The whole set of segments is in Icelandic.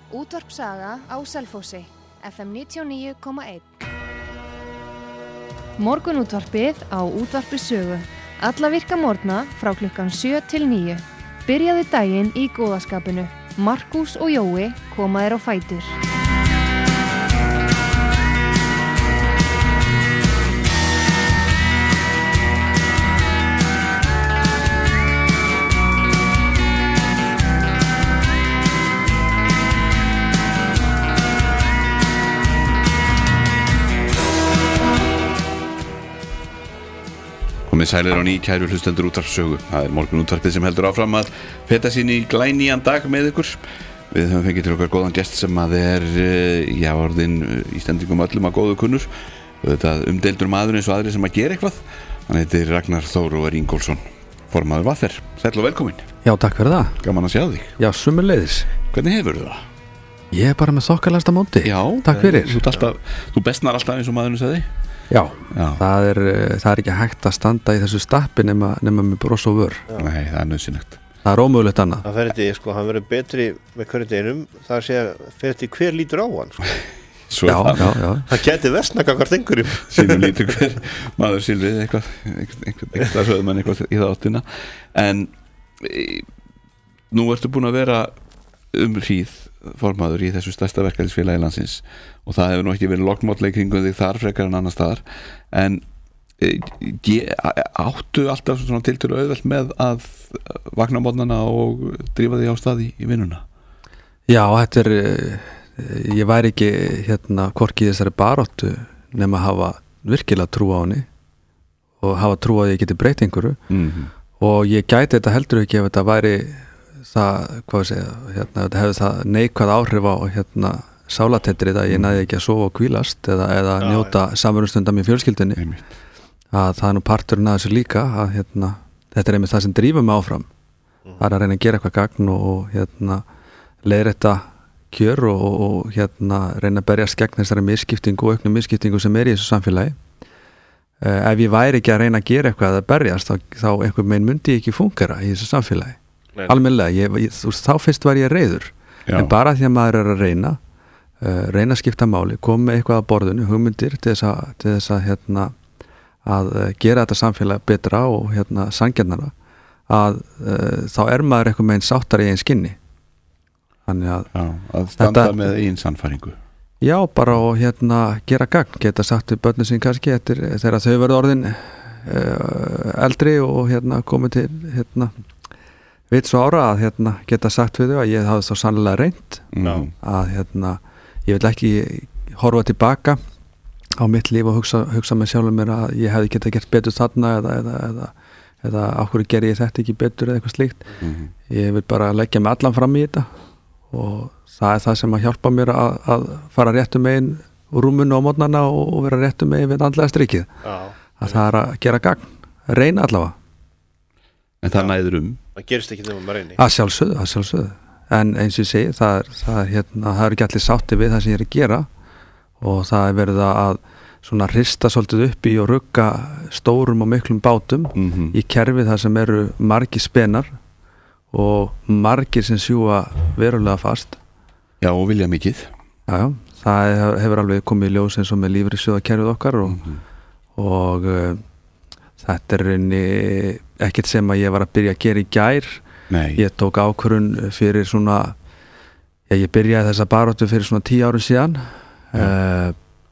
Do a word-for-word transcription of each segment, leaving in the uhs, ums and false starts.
Útvarp Saga á Selfossi, F M níutíu og níu komma einn. Morgunútvarpið á Útvarpi Sögu. Alla virka morgna frá klukkan sjö til níu. Byrjaðu daginn í góðaskapinu. Markús og Jói koma þér á fætur. Komið sælir á ný, kæru hlustendur Útvarp Sögu. Það er morgun útvarpið sem heldur áfram að feta sín í glænýjan dag með ykkur. Við höfum fengið til okkar góðan gest sem að er, já, orðin Íslendingum öllum að góðu kunnur. Þetta umdeildur maður eins og aðri sem að gera eitthvað. Hann heitir Ragnar Þór Ingólfsson, formaður V R. Sæll og velkominn. Já, takk fyrir það. Gaman að sjá þig. Já, sömuleiðis. Hvernig hefur það? Ég er bara með þokkalegasta móti. Já, takk fyrir. Þú, alltaf, þú bestnar alltaf eins og maðurinn sagði. Já, Já. Það, er, það er ekki hægt að standa í þessu stappi nema, nema með bros og vör. Já. Nei, það er nauðsynlegt. Það er ómögulegt annað. Það fer þetta, sko, hann verður betri með hverju deginum. Það sé að fer þetta hver lítur á hann, sko. Svo já, það, já, já. Það geti versnaka hvert einhverjum. Sínum lítur hver maður silfrið eitthvað, eitthvað, eitthvað sögðum en eitthvað í það áttina. En e, nú ertu búin að vera um hríð formaður í þessu stærsta verkalýðsfélagi landsins og það hefur nú ekki verið lognmótleg kringum þig þar frekar en annars staðar, en e, áttu alltaf svona tiltölu auðvelt með að vakna á morgnana og drífa þig á stað í, í vinnuna? Já, þetta er ég væri ekki hérna hvorki í þessari baráttu nema að hafa virkilega trú á henni og hafa trú að ég geti breytt einhverju mm-hmm. og ég gæti þetta heldur ekki ef þetta væri það, hvað ég segja, hérna, þetta hefði það neikvæð áhrif á hérna sálatettrið að ég næði ekki að sofa og hvílast eða, eða ja, njóta ja. samverustundar með fjölskyldunni Einmitt. Að það er nú parturinn að þessu líka að hérna, þetta er einmitt það sem drífur mig áfram mm. það er að reyna að gera eitthvað gagn og, og hérna leiðrétta kjör og, og, og hérna reyna að berjast gegn þessari misskiptingu og auknu misskiptingu sem er í þessu samfélagi uh, ef ég væri ekki að reyna að gera eitthvað að berjast þá, þá einhver meginn myndi ég ekki fungera í þessu samfélagi almennilega, ég, ég, þú veist, þá fyrst var ég reiður Já. En bara því að maður er að reyna uh, reyna að skipta máli, koma með eitthvað að borðinu, hugmyndir til þess að, til þess að, hérna, að uh, gera þetta samfélag betra og hérna, sanngjarnara að uh, þá er maður eitthvað með einn sáttar í einn skinni þannig að, Já, að standa þetta, með einn sannfæringu Já, bara og hérna gera gagn, geta sagt við börnin sín kannski eftir, þegar þau verða orðin uh, eldri og hérna komið til hérna veit svo ára að hérna, geta sagt við þau að ég hafði svo sannlega reynt no. að hérna, ég vil ekki horfa tilbaka á mitt líf og hugsa, hugsa með sjálfum mér að ég hefði geta gert betur þarna eða, eða, eða, eða áhverju ger ég þetta ekki betur eða eitthvað slíkt mm-hmm. ég vil bara leggja mig allan fram í þetta og það er það sem að hjálpa mér að, að fara réttu megin úr rúmunu á morgnana og, og vera réttu megin við andlega strikið Já, að það er að gera gagn, reyna allavega En það næður um Það gerist ekki þegar maður reyni að sjálfsögðu, að sjálfsögðu en eins og ég segi, það er, það er hérna, það er ekki allir sátti við það sem ég er að gera og það er verið að svona hrista svolítið upp í og rugga stórum og miklum bátum mm-hmm. í kerfi þar sem eru margir spenar og margir sem sjúga verulega fast Já, og vilja mikið Já, já, það hefur alveg komið í ljós eins og með lífeyrissjóðakerfið okkar og, mm-hmm. og uh, þetta er einni ekkert sem að ég var að byrja að gera í gær Nei. Ég tók ákvörðun fyrir svona já, ég byrjaði þessa baráttu fyrir svona tíu árum síðan uh,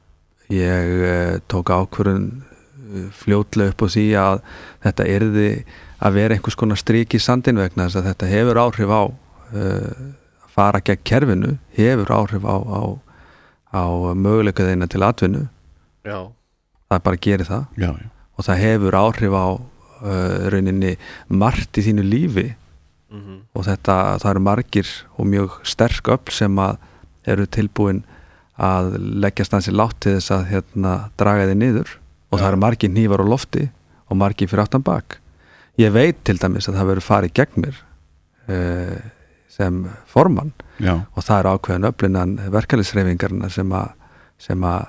ég uh, tók ákvörðun uh, fljótlega upp á því að þetta yrði að vera einhvers konar strik í sandin vegna þess að þetta hefur áhrif á uh, að fara gegn kerfinu hefur áhrif á, á, á möguleikaðina til atvinnu Já. Það bara gerir það já, já. og það hefur áhrif á Uh, rauninni margt í þínu lífi mm-hmm. og þetta, það eru margir og mjög sterk öfl sem að eru tilbúin að leggja stansi látt til þess að hérna, draga þið niður og ja. Það eru margir hnífar á lofti og margir fyrir aftan bak ég veit til dæmis að það verður farið gegn mér uh, sem formann Já. Og það eru ákveðin öflinan verkalýðshreyfingarna sem að sem að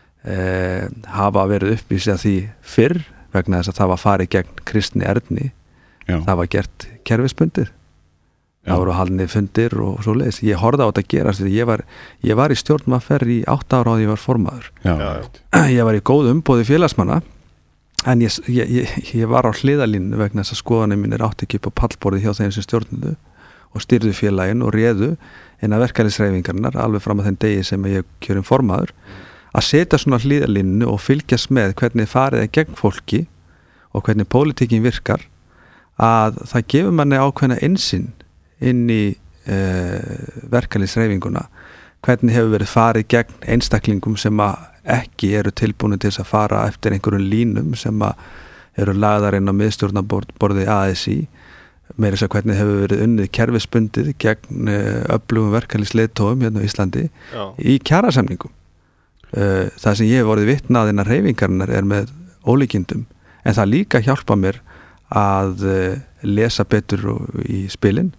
uh, hafa verið uppvísið að því fyrr vegna þess að það var farið gegn kristni erni Já. Það var gert kerfisbundið það voru haldnir fundir og svo leiðis, ég horfði á þetta að gerast ég var, ég var í stjórnmaferð í átta ára og ég var formaður já. Ég var í góðu umboði félagsmanna en ég, ég, ég, ég var á hliðalínu vegna þess að skoðanir mínir átti ekki upp á pallborði hjá þeim sem stjórnuðu og stýrðu félagin og réðu inn að verkalýðshreyfingarinnar alveg fram að þeim degi sem ég kjörin formaður að setja svona hliðalínu og fylgjast með hvernig farið er gegn fólki og hvernig pólitíkin virkar að það gefur manni ákveðna innsýn inn í uh, verkalýðshreyfinguna hvernig hefur verið farið gegn einstaklingum sem að ekki eru tilbúinu til þess að fara eftir einhverjum línum sem að eru lagðar inn á miðstjórnarborði A S I meira þess að hvernig hefur verið unnið kerfisbundið gegn uh, öflugum verkalýðsleiðtogum hérna á Íslandi Já. Í kjarasamningum uh, það sem ég hef vorið vitnað innan hreyfingarinnar er með ólíkindum en það líka hjálpa mér að uh, lesa betur í spilin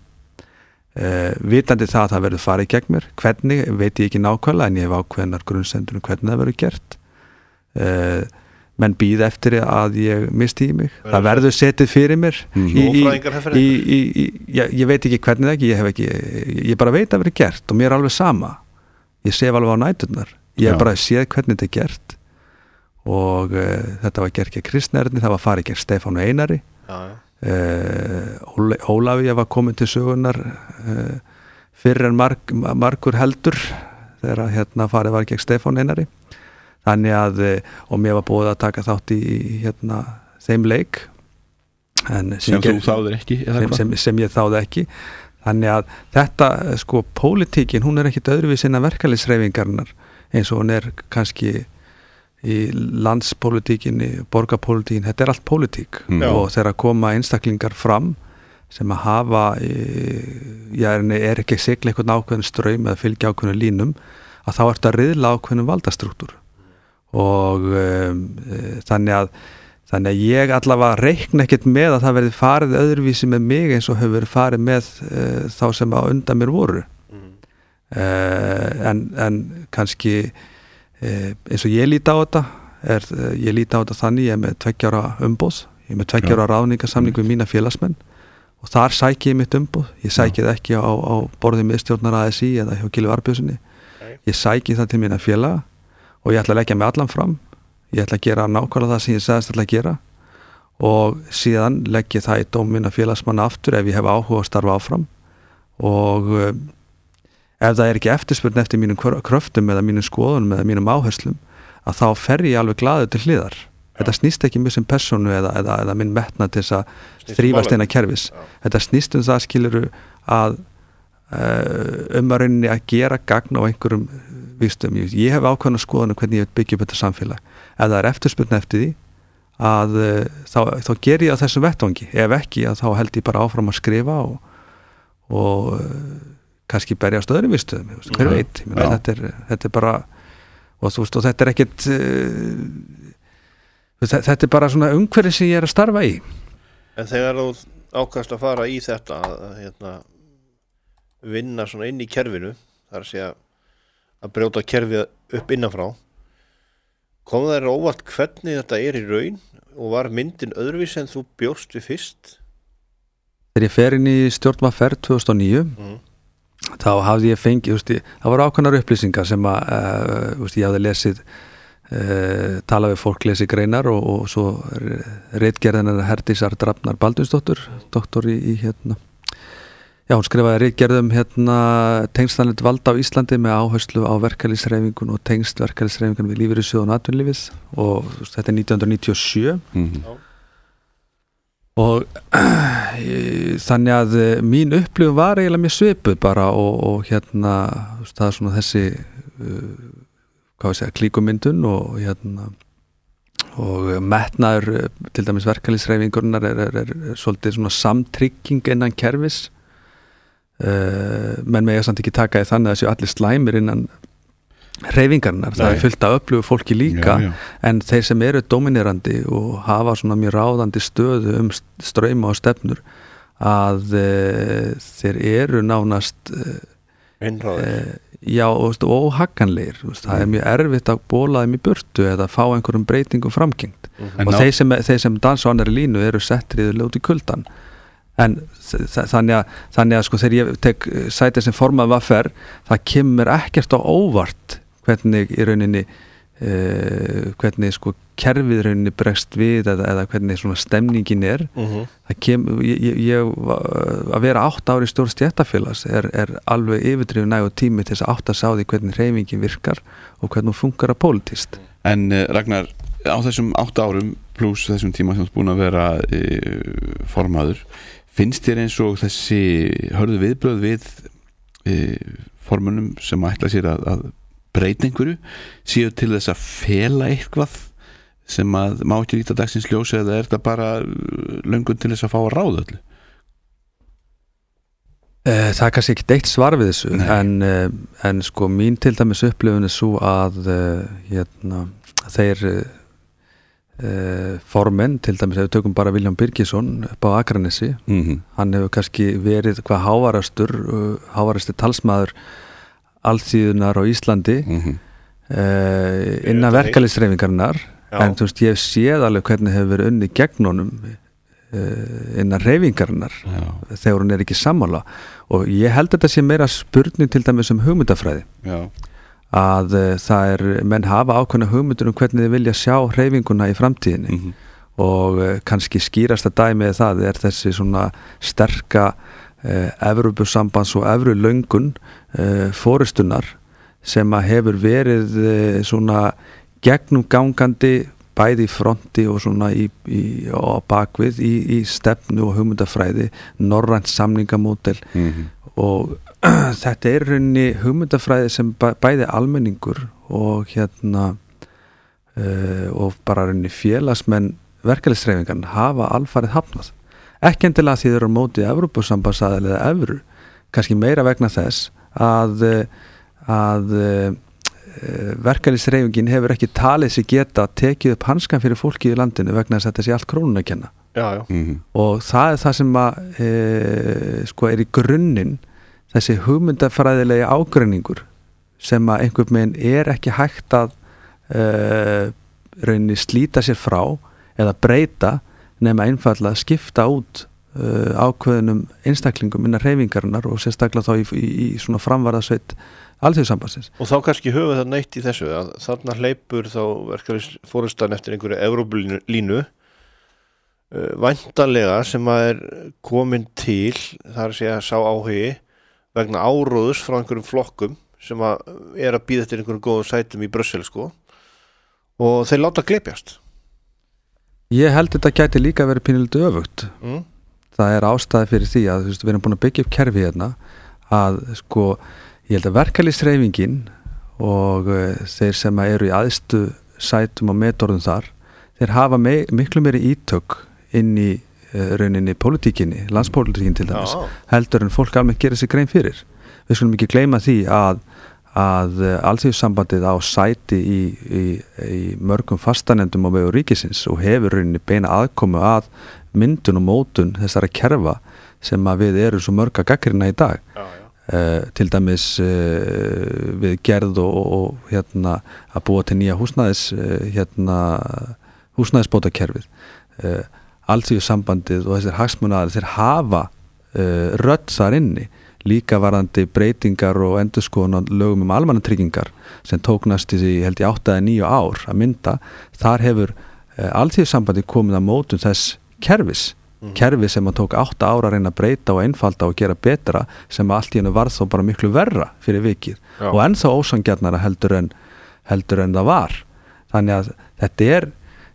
Uh, vitandi það að það verður farið gegn mér hvernig, veit ég ekki nákvæmlega en ég hef ákveðnar grunnsendur um hvernig það verður gert uh, menn býða eftir að ég misti í mig Verður það verður setið fyrir mér mm. í, í, í, í, ég, ég veit ekki hvernig það ekki ég, hef ekki, ég bara veit að verður gert og mér er alveg sama ég sef alveg á næturnar ég hef bara séð hvernig þetta er gert og uh, þetta var gert gegn kristnerni það var farið gegn Stefán og Einari já, já Uh, Ólafi ég var komin til sögunar uh, fyrir en marg, margur heldur þegar hérna farið var gegn Stefán Einari þannig að og mér var búið að taka þátt í hérna þeim leik en sem, sem þú þáður ekki sem, sem, sem ég þáði ekki þannig að þetta sko pólitíkin hún er ekkit öðruvís innan verkalýðshreyfingarinnar eins og hún er kannski í landspolítíkinni, borgarpolítíkin þetta er allt pólitík mm. og þegar koma einstaklingar fram sem að hafa já, er ekki að sigla einhvern ákveðin ströym eða fylgja ákveðin línum að þá er þetta að riðla ákveðin valdastruktúr og um, þannig að þannig að ég allavega reikna ekkert með að það verði farið öðruvísi með mig eins og hefur verið farið með uh, þá sem að undan mér voru mm. uh, en, en kannski eins og ég líti á þetta er, ég líti á þetta þannig ég er með tveggja ára umboð ég er með tveggja ára ráðningarsamning við mína félagsmenn og þar sæki ég mitt umboð ég sæki það ekki á, á borðið miðstjórnar A S I eða hjá Gylfa Arnbjörnssyni ég sæki það til mína félaga og ég ætla að leggja mig allan fram ég ætla að gera nákvæmlega það sem ég sagðist ætla að gera og síðan legg ég það í dóm mína félagsmanna aftur ef ég hef áhuga að starfa áfram og ef það er ekki eftirspurn eftir mínum kröftum eða mínum skoðunum eða mínum áherslum að þá fer ég alveg glaður til hliðar Já. Þetta snýst ekki mjög sem persónu eða, eða, eða minn metna til þess að þrífast eina kerfis Já. Þetta snýst um það skiluru að uh, um að rauninni að gera gagn á einhverjum vístum ég, ég hef ákveðna skoðunum hvernig ég vil byggja upp þetta samfélag ef það er eftirspurn eftir því að uh, þá, þá ger ég á þessum vettvangi ef ekki að þá held ég bara áfram að skrifa og, og uh, kannski berjast öðrum viðstöðum, hver veit meni, þetta, er, þetta er bara og, veist, og þetta er ekkit uh, þetta er bara svona umhverfi sem ég er að starfa í En þegar þú ákast að fara í þetta að, að hérna, vinna svona inn í kerfinu þar að segja að brjóta kerfið upp innanfrá kom það þér óvart hvernig þetta er í raun og var myndin öðruvís en þú bjóst við fyrst? Þegar ég fer inn í stjórnmaferð tvö þúsund og níu mm. þá hafði ég fengið, úst, það voru ákveðnar upplýsingar sem að uh, úst, ég hafði lesið uh, talað við fólk, lesið greinar og, og svo ritgerðinar Herdísar Drafnar Baldunsdóttur doktor í, í hérna já, hún skrifaði ritgerðum hérna tengstanlegt valda á Íslandi með áherslu á verkalýðshreyfingun og tengst verkalýðshreyfingun við lífeyrissjóð og atvinnulífið og úst, þetta er nítján hundruð níutíu og sjö mm-hmm. og þannig að mín upplifun var eiginlega mjög svipuð bara og, og hérna það er svona þessi uh, hvað við segja, klíkumyndun og hérna og metnaður til dæmis verkalýðshreyfingurinnar er, er, er, er svolítið svona samtrygging innan kerfis uh, menn með ég samt ekki taka í þannig að þessu allir slæmir innan hreyfingarnar, það er fullt að upplifu fólki líka já, já. En þeir sem eru dominerandi og hafa svona mjög ráðandi stöðu um ströyma og stefnur að e, þeir eru nánast e, já og óhagganlegir það er mjög erfitt að bóla þeim í burtu eða fá einhverjum breytingum framgengt mm-hmm. og þeir sem, þeir sem dansa á annari línu eru settriðulega út í kuldan en þannig að, þannig að sko þegar ég tek sætið sem formað V R það kemur ekkert á óvart hvernig í rauninni uh, hvernig sko kerfið í rauninni bregst við eða, eða hvernig svona stemningin er uh-huh. það kemur, ég, ég að vera átt ári í stjórn stéttarfélags er, er alveg yfirdrifin nægur tími til þess að átta sig á því hvernig hreyfingin virkar og hvernig hún funkar að pólitískt. En uh, Ragnar, á þessum átta árum pluss þessum tíma sem þú ert búin að vera uh, formaður, finnst þér eins og þessi hörðu viðbröð við uh, formunum sem ætla sér að, að breyta einhverju séu til þess að fela eitthvað sem að má ekki líta dagsins ljós eða er þetta bara löngun til þess að fá að ráða öllu? Það er kannski ekki eitt svar við þessu en, en sko mín til dæmis upplifun er svo að hérna, þeir Uh, formenn, til dæmis ef við tökum bara Vilhjálm Birgisson upp á Akranesi mm-hmm. hann hefur kannski verið hvað hávarastur uh, hávarastur talsmaður alþýðunar á Íslandi mm-hmm. uh, innan verkalýðshreyfingarinnar en þú veist ég séð alveg hvernig hefur verið unni gegn honum uh, innan hreyfingarinnar Já. Þegar hún er ekki sammála og ég held að þetta sé meira spurning til dæmis um hugmyndafræði Já. Að uh, það er, menn hafa ákveðna hugmyndur um hvernig þið vilja sjá hreyfinguna í framtíðinni mm-hmm. og uh, kannski skýrasta dæmið það er þessi svona sterka uh, Evrópusambands og evru löngun uh, fórustunar sem að hefur verið uh, svona gegnumgangandi bæði í fronti og svona í, í, á bakvið í, í stefnu og hugmyndafræði, norrænt samningamódel mm-hmm. og þetta er rauninni hugmyndafræði sem bæði almenningur og hérna uh, og bara rauninni félagsmenn verkalýðshreyfingan hafa alfarið hafnað. Ekki endilega því þeir eru á móti Evrópusambandsaðili eða evru, kannski meira vegna þess að, að uh, verkalýðshreyfingin hefur ekki talið sig geta tekið upp hanskan fyrir fólki í landinu vegna þess að þetta sé allt krónun að kenna. Já, já. Mm-hmm. Og það er það sem að e, sko er í grunninn þessi hugmyndafræðilegi ágreiningur sem að einhvern veginn er ekki hægt að uh, rauninni slíta sér frá eða breyta nema einfallega skipta út uh, ákveðnum einstaklingum innan hreyfingarinnar og sérstaklega þá í, í, í svona framvarðasveit alþjóðsambandsins. Og þá kannski höfum það neitt í þessu að þarna hleypur þá verkalýðsforystan eftir einhverju Evrópulínu uh, væntanlega sem að er komin til þar að segja sá áhugi vegna áróðus frá einhverjum flokkum sem að er að býða eftir einhverjum góðum sætum í Brussel sko og þeir láta glepjast. Ég held þetta gæti líka verið pínulítið öfugt. Mm. Það er ástæði fyrir því að þú veist, við erum búin að byggja upp kerfi hérna að sko, ég held að verkalýðshreyfingin og uh, þeir sem eru í æðstu sætum og metorðum þar, þeir hafa me- miklu meiri ítök inn í rauninni pólitíkinni, landspólitíkin til dæmis, Já. heldur en fólk almennt gerir sig grein fyrir. Við skulum ekki gleyma því að, að alþjóðsambandið á sæti í, í, í mörgum fastanefndum á vegu ríkisins og hefur rauninni beina aðkomu að myndun og mótun þessara kerfa sem að við erum svo mörg að gaggrina í dag. Já, já. Uh, til dæmis uh, við gerð og, og hérna að búa til nýja húsnæðis uh, hérna húsnæðisbótakerfið. Uh, Alþjóðsambandið og þessir hagsmunaaðilar þeir hafa uh, rödd þar inni líka varðandi breytingar og endurskoðun á lögum um almannatryggingar sem tók næstu því held ég átta eða níu ár að mynda. Þar hefur uh, Alþjóðsambandið komið að mótum þess kerfis mm. kerfi sem að tók átta ára að reyna að breyta og einfalda og gera betra sem að allt í hennu varð þó bara miklu verra fyrir vikið Já. Og ennþá ósangjarnara heldur en heldur en það var. Þannig að þetta er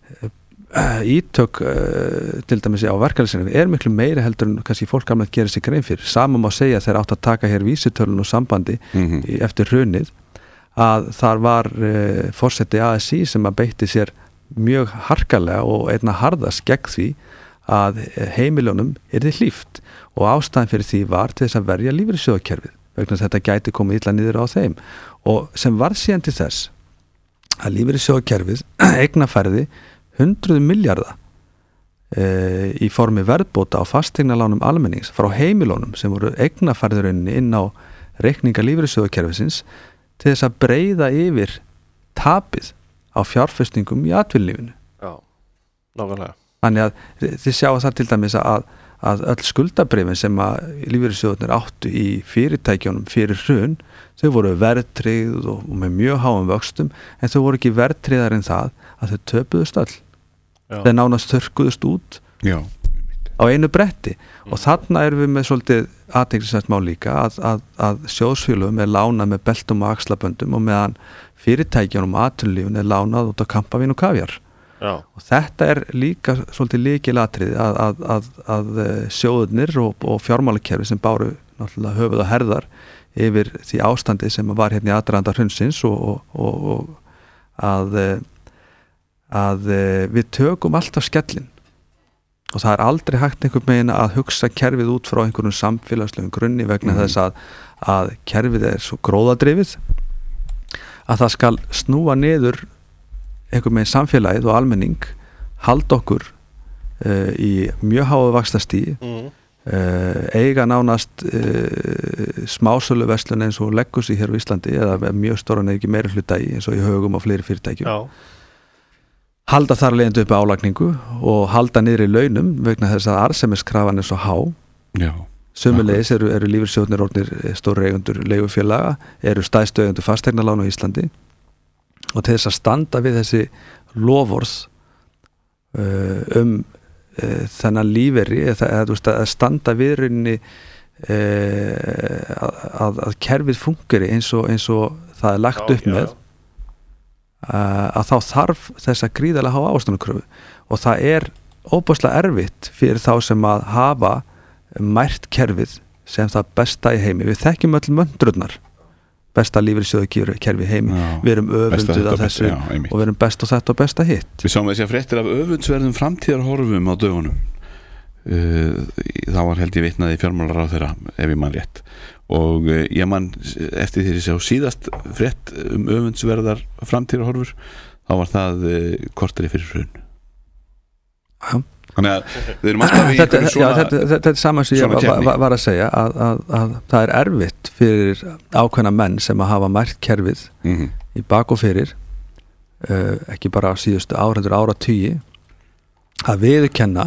ítök uh, til dæmis á verkalýðshreyfingunni er miklu meiri heldur en kannski fólk gamlega gerir sig grein fyrir. Sama má segja þeir átt að taka hér vísitölun og sambandi mm-hmm. í, eftir hrunið að þar var uh, forseti A S I sem að beitti sér mjög harkalega og einna harðast gegn því að heimilunum yrði hlíft og ástæðan fyrir því var til þess að verja lífeyrissjóðakerfið vegna þess að þetta gæti komið illa niður á þeim og sem var síðan til þess að lífeyrissjóðakerfið eignafærði hundruð milljarða e, í formi verðbóta á fasteignalánum almennings frá heimilónum sem voru eignafærðurunni inn á reikninga lífeyrissjóðakerfisins til þess að breyða yfir tapið á fjárfestingum í atvinnulífinu. Já, nákvæmlega. Þannig að þið sjáu það til dæmis að, að öll skuldabrifin sem að lífeyrissjóðirnir áttu í fyrirtækjunum fyrir hrun, þau voru verðtryggð og, og með mjög háum vöxtum, en þau voru ekki verðtryggðar en það að þau töpuðust öll. Já. Þau nánast þurrkuðust út Já. á einu bretti mm. og þarna erum við með svolítið athyglisvert mál líka að, að, að sjóðsfélögum er lánað með beltum og axlaböndum og meðan fyrirtækjunum og atvinnulífun er lánað út á kampavín og kavjar. Já. Og þetta er líka svolítið lykilatriði að, að, að, að sjóðurnir og, og fjármálakerfi sem báru náttúrulega höfuð og herðar yfir því ástandi sem var hérna í aðdraganda hrunsins og, og, og, og að, að við tökum alltaf skellin og það er aldrei hægt einhvern veginn að hugsa kerfið út frá einhverjum samfélagslegum grunni vegna mm-hmm. þess að, að kerfið er svo gróðadrifið að það skal snúa niður einhvern veginn samfélagið og almenning halda okkur uh, í mjög háu vaxtastígi mm. uh, eiga nánast uh, smásöluverslun eins og Legacy hér á Íslandi eða mjög stóran eða ekki meiri hluta í eins og í Högum og fleiri fyrirtækjum Já. halda þar leiðandi upp álagningu og halda niður í launum vegna þess að arðsemiskrafan er svo há Já. Sömulegis eru, eru lífeyrissjóðirnir orðnir stóru eigendur leigufélaga, eru stærstu eigendur fasteignalána á Íslandi og til þess að standa við þessi loforð uh, um uh, þennan lífeyri eða að standa við rauninni uh, að, að kerfið fungeri eins og, eins og það er lagt já, upp með uh, að þá þarf þess að gríðarlega hafa ávöxtunarkröfu og það er óbúslega erfitt fyrir þá sem að hafa mært kerfið sem það besta í heimi. Við þekkjum öll möndrurnar besta lífeyrissjóða kerfi heimi já, við erum öfunduð af þessu já, og við erum best og þetta og besta hitt Við sáum þessi að fréttir af öfundsverðum framtíðarhorfum á dögunum uh, þá var held ég vitnaði fjármálaráðherra ef ég man rétt og uh, ég man eftir því að ég sá síðast frétt um öfundsverðar framtíðarhorfur þá var það uh, korteri fyrir hrun Já Þannig að við erum alltaf í þetta, svona, já, þetta, þetta, þetta er saman sem ég var, var, var að segja að, að, að það er erfitt fyrir ákveðna menn sem að hafa mært kerfið mm-hmm. í bak og fyrir uh, ekki bara á síðustu ára ára tugi að viðurkenna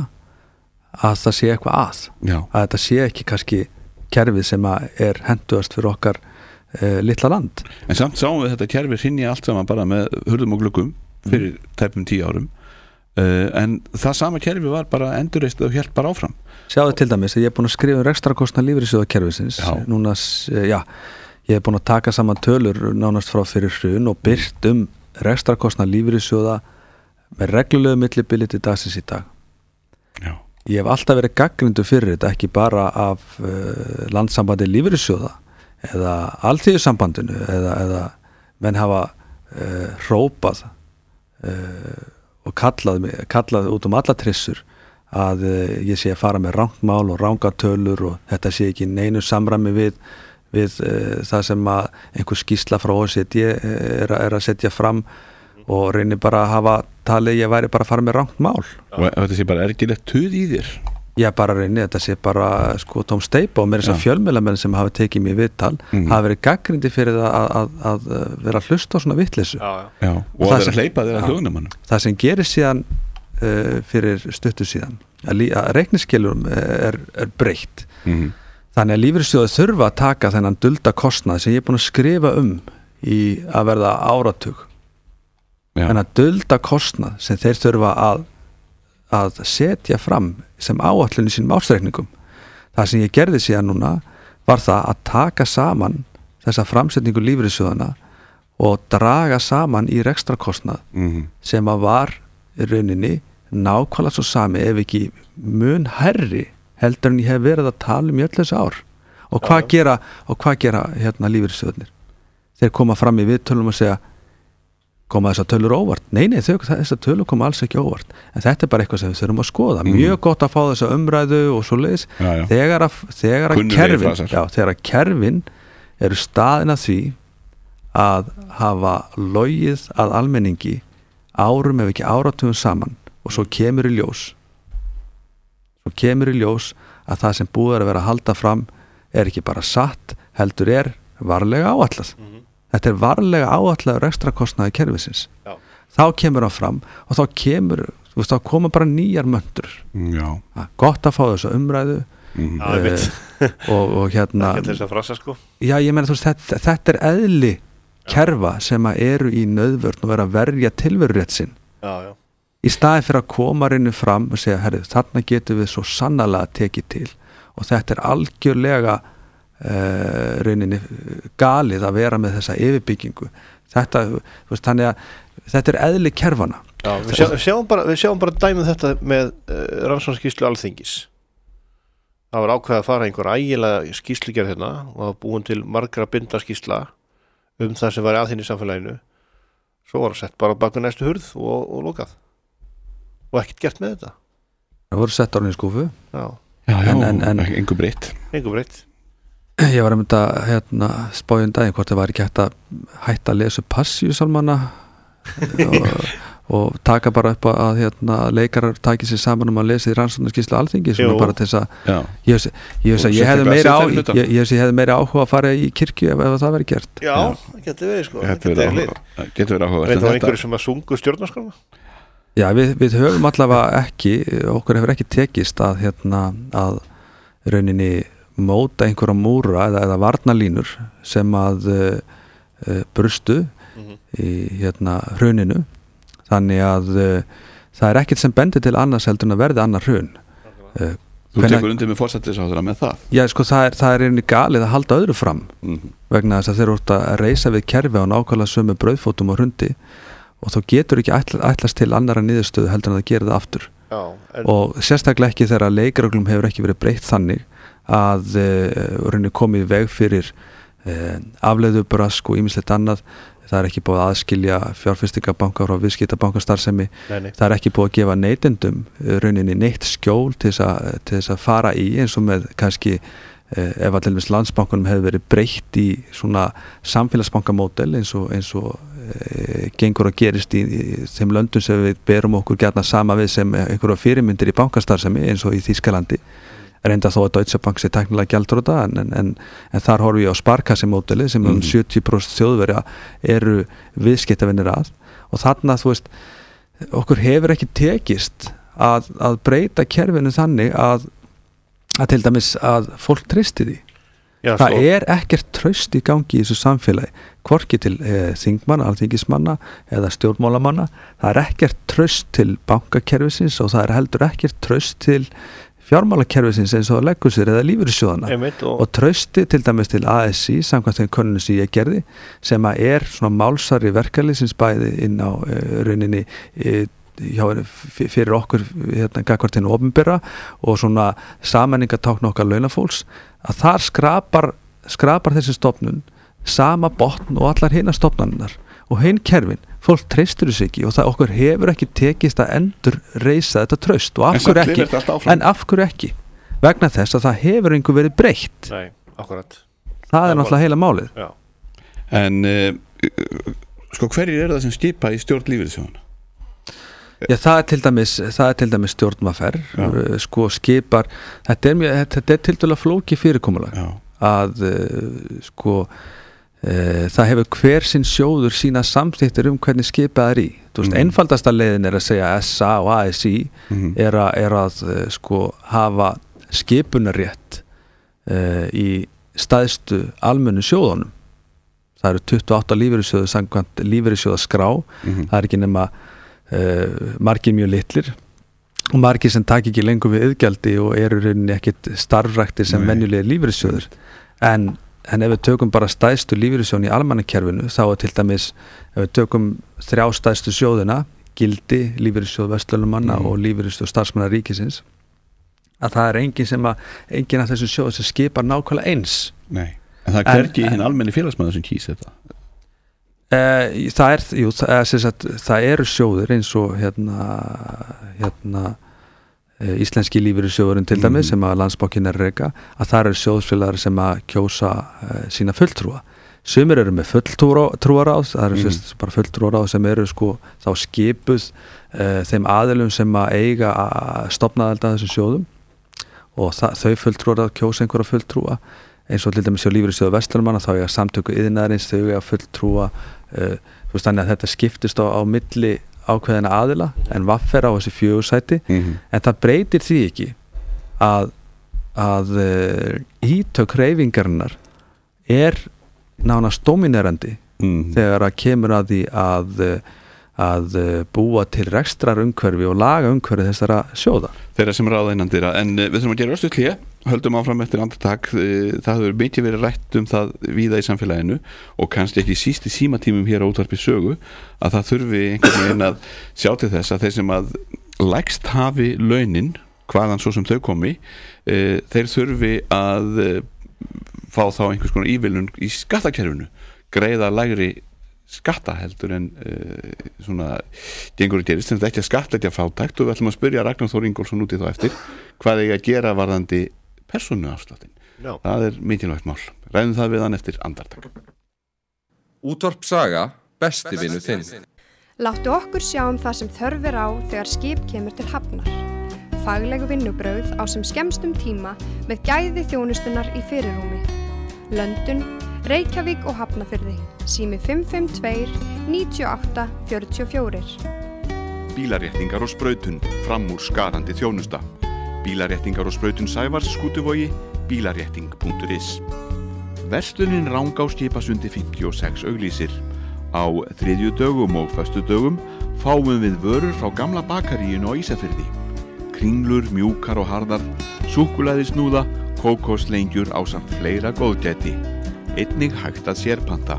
að það sé eitthvað að já. að þetta sé ekki kannski kerfið sem að er hentuðast fyrir okkar uh, litla land En samt sáum við þetta kerfið hrynja allt saman bara með hurðum og gluggum fyrir mm. tæpum tíu árum Uh, en það sama kerfi var bara endurreist og hélt bara áfram Sjáðu til dæmis að ég er búin að skrifa um rekstrakostnað lífeyrissjóðakerfisins núna, já, ég er búin að taka saman tölur nánast frá fyrir hrun og byrt um rekstrakostnað lífeyrissjóða með reglulegu millibili til dagsins í dag já. Ég hef alltaf verið gagnrýndur fyrir þetta ekki bara af uh, landsambandi lífeyrissjóða eða alþýðusambandinu eða, eða menn hafa uh, hrópað uh, og kallaði, kallaði út um alla trissur að uh, ég sé að fara með rangt mál og rangatölur og þetta sé ekki neinu samræmi við, við uh, það sem að einhver skýrsla frá O E C D er, er að setja fram og reynir bara að hafa talið ég væri bara að fara með rangt mál og þetta sé bara er ekki lett tuð í þér ég bara reynir, þetta sé bara sko tóm steipa og mér er þess að fjölmiðlamenn sem hafa tekið mér viðtal mm. hafa verið gaggrindi fyrir það að, að, að vera að hlusta á svona vitleysu já, já. og, og að vera að hleypa þeirra hljóðnumann það sem gerir síðan uh, fyrir stuttu síðan að, að reikniskilurum er, er breytt mm. þannig að lífeyrissjóðir þurfa að taka þennan dulda kostnað sem ég er búin að skrifa um í að verða áratug þennan dulda kostnað sem þeir þurfa að að setja fram sem áætlun í sínum ársreikningum. Það sem ég gerði síðan núna var það að taka saman þessa framsetningu lífeyrissjóðana og draga saman í rekstrakostnað mm-hmm. sem að var í rauninni nákvæmlega svo sami ef ekki mun herri heldur en ég hef verið að tala um í öll þessu ár. Og hvað gera, og hvað gera hérna lífeyrissjóðanir? Þeir koma fram í viðtölum og segja koma þessar tölur óvart. Nei, nei, þau, þessar tölur koma alls ekki óvart. En þetta er bara eitthvað sem við þurfum að skoða. Mm. Mjög gott að fá þessa umræðu og svo leiðis. Þegar að, þegar að kerfin, já, þegar að kerfin eru staðin að því að hafa logið að almenningi árum ef ekki áratugum saman og svo kemur í ljós svo kemur í ljós að það sem búið er að vera að halda fram er ekki bara satt, heldur er varlega áætlað. Mm. Þetta er varlega áætlaður rekstrakostnaði kerfisins. Já. Þá kemur hann fram og þá kemur þú veist, þá koma bara nýjar möndur. Já. Gott að fá þessu umræðu Mm. Já, ég veit. og, og hérna Ekki þess að frasa sko. já, ég meina, þú veist, þetta, þetta er eðli kerfa sem að eru í nauðvörn og vera að verja tilverurétt sinn Já, já. í staði fyrir að koma reynu fram og segja, herrið, þarna getum við svo sannarlega tekið til og þetta er algjörlega uh, rauninni galið að vera með þessa yfirbyggingu þetta, þú veist, þannig að þetta er eðli kerfana. Já, við, sjá, sjáum bara, við sjáum bara dæmið þetta með uh, rannsóknarskýrslu Alþingis. Það var ákveðið að fara einhver ægilega skýrslugerð hérna og það var búin til margra bindaskýrsla um það sem var aðhinn í samfélaginu. Svo var það sett bara bak við næstu hurð og, og lokað. Og ekkert gert með þetta. Það voru sett orðin í skúfu. Já, já, En- en- en- engu breytt. Engu breytt. Ég var að mynda hérna, spájum daginn hvort það var ekki hægt að hætta að lesa Passíusálmana og, og taka bara upp að hérna, leikarar taki sér saman um að lesa í rannsóknarskýrslu Alþingis Jú. bara til þess að Já. ég veist ég veist að Og ég hefði sérstaklega meira á siðferði hlutann. ég, ég, ég hefði meira áhuga að fara í kirkju ef, ef það væri gert. Já, Já. það getur verið sko. Þetta verið áhuga- getur verið áhugavert. Veit en það var þetta- einhverju sem að sungu stjórnarskrána? Já, við, við höfum allavega ekki okkur hefur ekki tekist að hérna að rauninni móta einhverja múra eða, eða varnalínur sem að uh, uh, brustu Mhm. í hérna hruninu þannig að uh, það er ekkert sem bendir til annars heldur en að verði annar hrun. uh, Þú hvenær- tekur undir með forsættisráðherra með það. Já, sko, það er, það er einnig galið að halda öðru fram Mhm. vegna þess að þeir eru út að reysa við kerfi á nákvæmlega sömu brauðfótum og hrundi og þá getur ekki ætla, ætlast til annara niðurstöðu heldur en að það gera það aftur Já, en, og sérstaklega ekki þegar leikreglum hefur ekki verið breytt þannig að uh, rauninni komið í veg fyrir uh, afleiðubrask og ýmislegt annað. Það er ekki búið að aðskilja fjárfestingabanka frá viðskiptabankastarfsemi. nei, nei. Það er ekki búið að gefa neytendum uh, rauninni neitt skjól til þess að, til þess að fara í eins og með kannski uh, ef að til dæmis Landsbankunum hefur verið breytt í svona samfélagsbankamódel eins og, eins og uh, gengur að gerist í, í þeim löndum sem við berum okkur gjarna sama við sem einhverja fyrirmyndir í bankastarfsemi eins og í Þýskalandi. Reynda þó að Deutsche Bank sé tæknilega gjaldþrota en, en, en, en þar horfum ég á sparkassimódelið sem um Mhm. sjötíu prósent þjóðverja eru viðskiptavinir að og þarna þú veist okkur hefur ekki tekist að, að breyta kerfinu þannig að, að til dæmis að fólk treysti því. Já, Það sko, er ekkert traust í gangi í þessu samfélagi hvorki til e, þingmanna, alþingismanna eða stjórnmálamanna. Það er ekkert traust til bankakerfisins og það er heldur ekkert traust til fjármálakerfisins eins og að leggur sér eða lífeyrissjóðana. einmitt og, Og trausti til dæmis til A S I samkvæmt þeim könnunum sem ég gerði sem að er svona málsari verkalýsins bæði inn á uh, rauninni uh, hjá, f- fyrir okkur hérna gagvart hinn opinbera og svona sammenningatákn okkar launafólks að þar skrapar, skrapar þessi stofnun sama botn og allar hinna stofnanirnar og hinn kerfin, fólk treystur þessu ekki og það okkur hefur ekki tekist að endur reisa þetta traust og af En hverju samt ekki lifir þetta allt áfram. en af hverju ekki vegna þess að það hefur einhver verið breytt nei, akkurat. það er Já, náttúrulega heila málið. Já, En uh, sko hverjir eru það sem skipa í stjórn lífeyrissjóðanna? Já, það er til dæmis, það er til dæmis stjórnmafer, Já. sko skipar, þetta er, mjög, þetta er til dæmis flóki fyrirkomulag Já. að uh, sko uh, það hefur hver sinn sjóður sína samþýttir um hvernig skipað er í. Þú veist, Mhm. einfaldasta leiðin er að segja S A og A S I Mhm. er að, er að uh, sko hafa skipunarrétt uh, í staðstu almennu sjóðunum. Það eru tuttugu og átta lífeyrissjóður samkvæmt lífeyrissjóðaskrá. Mhm. Það er ekki nema uh, margir mjög litlir og margir sem taki ekki lengur við yðgjaldi og eru rauninni ekkit starfræktir sem Nei. venjulegir lífeyrissjóður en, en ef við tökum bara stæðstu lífeyrissjóðin í almannakerfinu þá er til dæmis ef við tökum þrjá stæðstu sjóðina Gildi, lífeyrissjóð verslunumanna Mhm. og lífeyrissjóð starfsmanna ríkisins að það er engin sem að engin af þessum sjóðum sem skipar nákvæmlega eins. Nei. En það er En- hvergi hinn almenni félagsmaður sem kýs þetta. Uh, það, er, jú, það, er, sem sagt, það eru sjóður eins og hérna, hérna uh, íslenski lífeyrissjóðurinn til dæmis Mhm. sem að Landsbankinn er reka að það eru sjóðsfélagar sem að kjósa uh, sína fulltrúa. Sumir eru með fulltrúaráð, það eru Mhm. mm. bara fulltrúaráð sem eru sko þá skipuð uh, þeim aðilum sem að eiga að stofna alltaf þessum sjóðum og það, þau fulltrúaráð kjósa einhverja fulltrúa eins og til dæmis hjá lífeyrissjóðu verslunumanna þá eiga samtöku iðnaðarins, þau eiga fulltrúa uh, þú veist þannig að þetta skiptist á, á milli ákveðina aðila en V R á þessi fjögur sæti Mhm. en það breytir því ekki að, að uh, ítök hreyfingarinnar er nánast dominerandi Mhm. þegar að kemur að því að, að búa til rekstrar umhverfi og laga umhverfi þessara sjóða. Þeirra sem ráða innan dyra, en uh, við þurfum að gera östu hlé, höldum áfram eftir andartak. uh, það hefur mikið verið rætt um það víða í samfélaginu og kannski ekki síst í símatímum hér á útvarpi sögu að það þurfi einhvern veginn að sjá til þess að þeir sem að lægst hafi launin, hvaðan svo sem þau komi, uh, þeir þurfi að uh, fá þá einhvers konar ívilnun í skattakerfinu, greiða lægri skatta heldur en uh, svona gengur í gerist, sem þetta ekki að skattleggja fátækt og við ætlum að spyrja Ragnar Þór Ingólfsson út í þá eftir hvað eigi að gera varðandi persónuafsláttinn. Já. Það er mikilvægt mál. Ræðum það við hann eftir andartak. Útvarp Saga, besti vinur þinn. Láttu okkur sjá um það sem þörf er á þegar skip kemur til hafnar. Faglegu vinnubrögð á sem skemmstum tíma með gæði þjónustunnar í fyrirrúmi. Löndun, Reykjavík og Hafnarfirði. Sími fimm fimm tvö, níu átta, fjögur fjögur. Bílaréttingar og sprautun, fram úr skarandi þjónusta. Bílaréttingar og sprautun Sævars, Skútuvogi, bílarétting punktur is. Verslunin Rangá Skipasundi fimmtíu og sex auglýsir. Á þriðjudögum og föstudögum fáum við vörur frá gamla bakaríinu á Ísafirði. Kringlur, mjúkar og harðar, súkkulaðisnúða, kókoslengjur ásamt fleira góðgæti. Einnig hægt að sérpanta.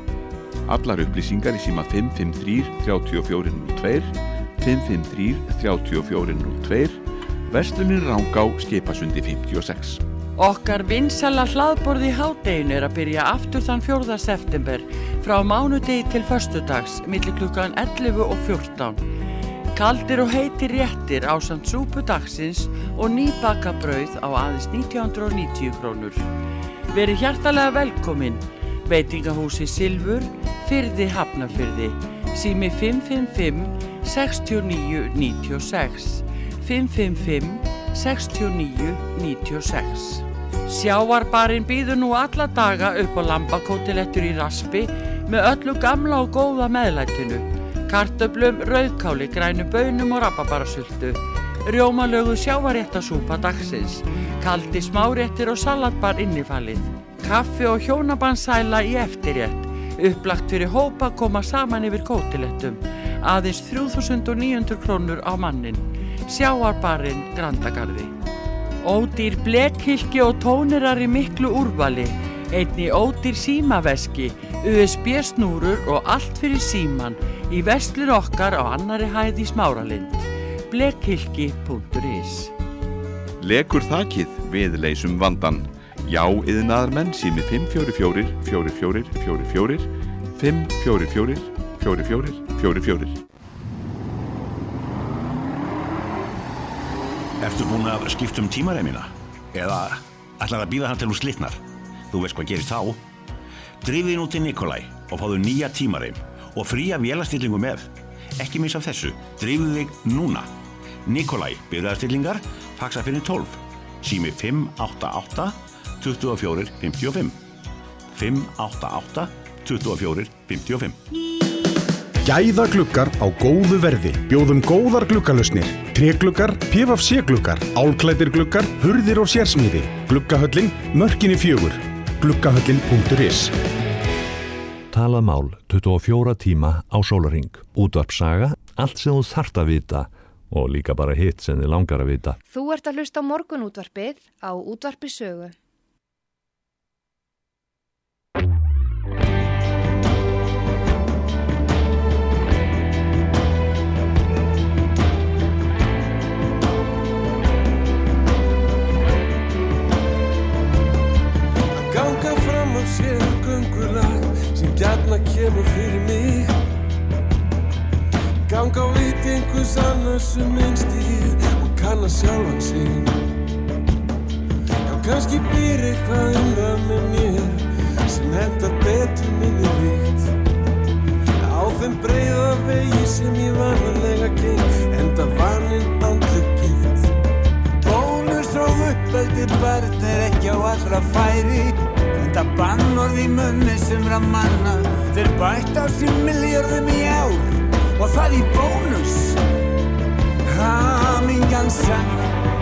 Allar upplýsingar í síma fimm fimm þrjú, þrjú fjögur núll tvö, fimm fimm þrjú, þrjú fjögur núll tvö, verslunin Rangá Skipasundi fimmtíu og sex. Okkar vinsæla hlaðborð í hádeginu er að byrja aftur þann fjórða september frá mánudegi til föstudags milli klukkan ellefu og fjórtán. Kaldir og heitir réttir ásamt súpu dagsins og nýbaka brauð á aðeins nítján hundruð og níutíu krónur. Verið hjartalega velkomin. Veitingahúsi Silfur, Firði Hafnarfirði, sími fimm fimm fimm, sex níu níu sex, fimm fimm fimm, sex níu níu sex. Sjávarbarinn býður nú alla daga upp á lambakótilettur í raspi með öllu gamla og góða meðlætinu, kartöflum, rauðkáli, grænu baunum og rabarbarasultu, rjómalögu sjávarréttasúpa dagsins, kaldi smáréttir og salatbar innifalið, kaffi og hjónabandsæla í eftirrétt, upplagt fyrir hópa koma saman yfir kótilettum, aðeins þrjú þúsund níu hundruð krónur á mannin, sjávarbarinn Grandagarði. Ódýr blekhylki og tónerar í miklu úrvali, einni ódýr símaveski, U S B-snúrur og allt fyrir síman í verslun okkar á annarri hæð í Smáralind. blekhylki punktur is. Lekur þakið, við leysum vandan. Já, iðnaðarmenn, sími fimm fjögur fjögur, fjögur fjögur, fjögur fjögur, fimm fjögur fjögur, fjögur fjögur, fjögur fjögur. Ertu búin að skipta um tímareimina? Eða ætlar að bíða hann til hún slitnar? Þú veist hvað gerist þá? Drifið inn út til Nikolai og fáðu nýja tímareim og fría vélastillingu með. Ekki missa af þessu, drifið þig núna. Nikolai, bifreiðastillingar, faxa fyrir tólf. Sími fimm átta átta, tuttugu og fjögur, fimmtíu og fimm. fimm átta átta, tuttugu og fjögur, fimmtíu og fimm. Gæða gluggar á góðu verði. Bjóðum góðar gluggalausnir. Trégluggar, P F C gluggar, álklæddir gluggar, hurðir og sérsmíði. Gluggahöllin, Mörkinni fjögur. Gluggahöllin punktur is. Talað mál tuttugu og fjóra tíma á sólarhring. Útvarp Saga, allt sem þú þarft að vita og líka bara hitt sem þið langar að vita. Þú ert að hlusta á morgunútvarpið á Útvarpi Sögu. Ganga fram af sér göngulag sem gjarna kemur fyrir mig. Ganga á vit einhvers annars um minn stíl og kanna sjálfan sig. Já, kannski býr eitthvað um það með mér sem hentar betur minni vikt. Á þeim breiða vegi sem ég vanalega geng, enda vaninn andleg gikt. Bónus frá uppeldi barn er ekki á allra færi. Þetta bannorð í munni sem er að manna. Þeir bætt á sér milljörðum í ár og það í bónus hamingjan sann.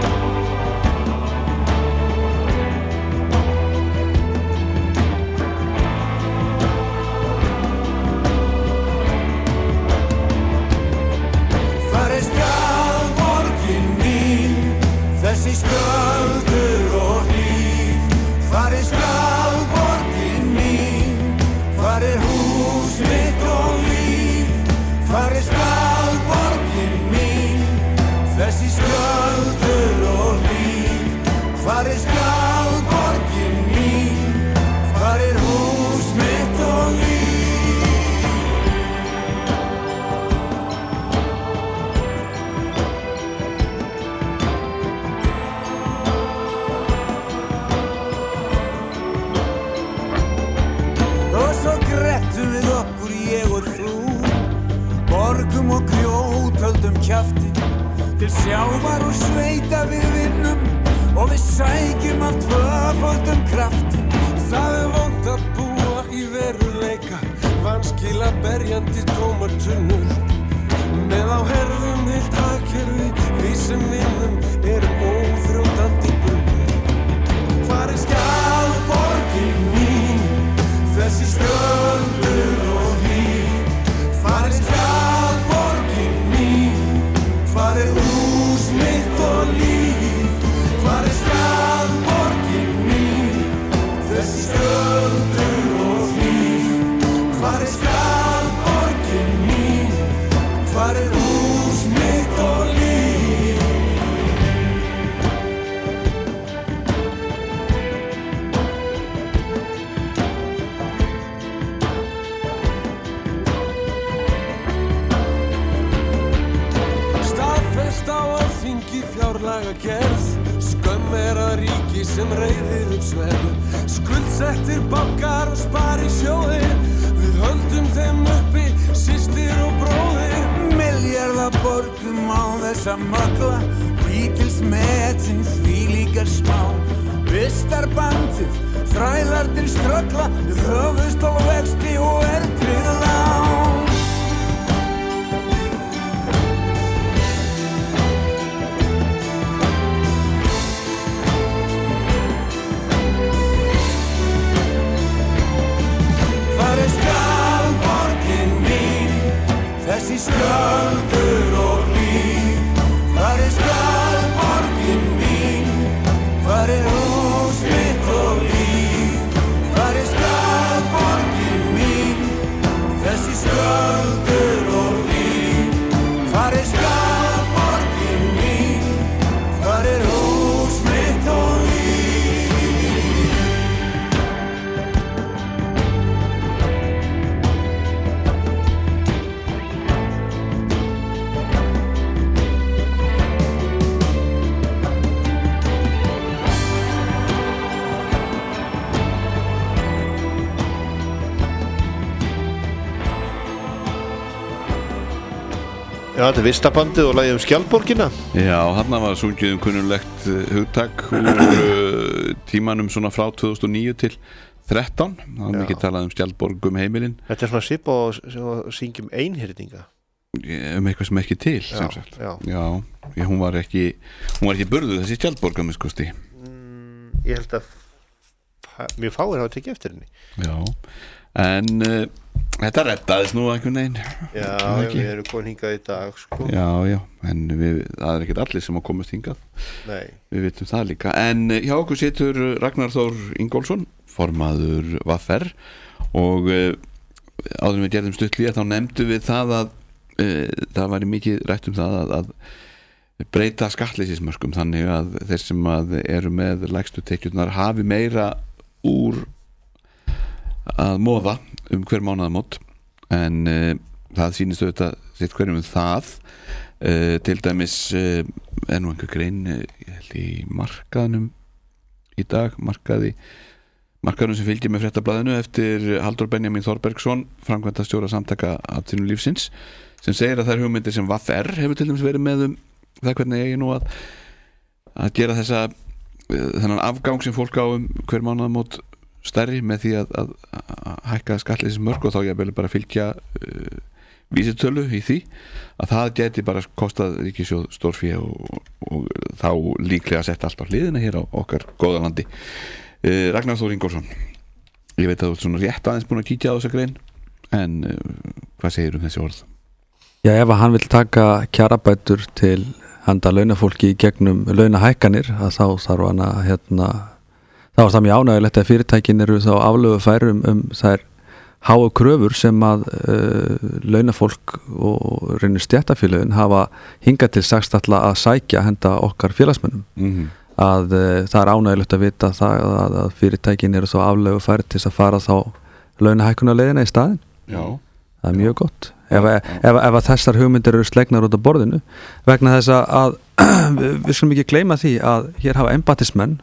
Þar er skjaldborgin mín, þessi skjöldur og líf. Þar er skjaldborgin mín, þar er hús mitt og líf. Þar er skjaldborgin mín, þessi skjöldur og líf. Þar er skjaldborgin mín, þar er hús mitt og líf. Og svo grettum við okkur ég og þú, borgum og grjót höldum kjafti, til sjávar og sveita við vinnum, og við sækjum af tvöföldum krafti. Það er vont að búa í veruleika, vanskila berjandi tómar tunnur, með á herðum heilt hagkerfi, við sem vinnum erum óþrjótandi brunnur. Hvar er skjaldborgin mín, þessi skjöldur og líf? Hvar er skjaldborgin mín, hvar er hús mitt og líf? Hvar er skjaldborgin mín, þessi skjöldur og líf? Hvar er skjaldborgin mín, hvar er hús mitt og líf? Staðfest á Alþingi fjárlagagerð, skömm er að ríki sem reiðir upp sverð. Skuldsettir bankar og sparisjóðir, við höldum þeim uppi, systir og bróðir. Milljarða borgum á þessa mögla, lítils metin því líkar smá. Vistarbandið, þrælarnir ströggla, við höfuðstól vexti og verðtryggð lán. Hvar er skjaldborgin mín, þessi skjöldur og líf? Hvar er skjaldborgin mín, hvar er hús mitt og líf? Hvar er skjaldborgin mín, þessi skjöldur og líf? Hvar er skjaldborgin mín, hvar er hús mitt og líf? Já, þetta er Vistabandið og lagið um skjaldborgina. Já, þarna var sungið um kunnulegt hugtak úr uh, tímanum svona frá tvö þúsund og níu til þrettán. Það var mikið talað um skjaldborg um heimilinn. Þetta er svona svipa og, og syngjum einhyrninga. Um eitthvað sem ekki til, sem Já, sagt. já. Já, ég, hún var ekki hún var ekki burðuð þessi skjaldborg að minnskosti. Mm, ég held að fa- mjög fáir hafa tekið eftir henni. Já, en uh, þetta reddaðist nú einhvern veginn. Já, Var það já, ekki? við erum komin hingað í dag, sko. Já, já, en við, það er ekkert allir sem að komast hingað. Nei. Við vitum það líka. En eh, hjá okkur situr Ragnar Þór Ingólfsson, formaður V F R, og uh, áður en við gerðum stuttlega þá nefndum við það að uh, það væri mikið rætt um það að, að breyta skattleysismörkum þannig að þeir sem að eru með lægstu tekjurnar hafi meira úr að móða um hver mánaðamót, en uh, það sýnist auðvitað sitt hverjum um það. uh, til dæmis uh, er nú einhver grein uh, ég held í markaðnum í dag, markaði markaðnum sem fylgir með fréttablaðinu eftir Halldór Benjamin Þorbergsson, framkvæmdastjóra samtaka atvinnulífsins, sem segir að þær hugmyndir sem V F R hefur til dæmis verið með um það hvernig eigi nú að að gera þessa þennan afgang sem fólk á um hver mánaðamót stærri með því að, að, að hækka skattleysismörk og þá ég vel bara fylgja uh, vísitölu í því að það geti bara kostað ríkissjóð stórfé og, og þá líklega sett allt á hliðina hér á okkar góða landi. eh, Ragnar Þór Ingólfsson, ég veit að þú ert svona rétt aðeins búin að kíkja á þessa grein en uh, hvað segir um þessi orð? Já, ef hann vil taka kjarabætur til handa launafólki í gegnum launahækkanir að þá þarf hann að hérna, þá er það mjög ánægilegt að fyrirtækin eru þá aflögu færum um þær háu kröfur sem að uh, launafólk og reynir stjættafélögin hafa hingað til sagst alltaf að sækja henda okkar félagsmönnum. Mm-hmm. Að uh, það er ánægilegt að vita það að, að fyrirtækin eru þá aflögu færi til að fara þá launahækkunarleiðina í staðinn. Já. Það er mjög gott. Ef, ef, ef, ef að þessar hugmyndir eru slegnar út á borðinu vegna þess að við, við skulum ekki gleyma því að hér hafa embættismenn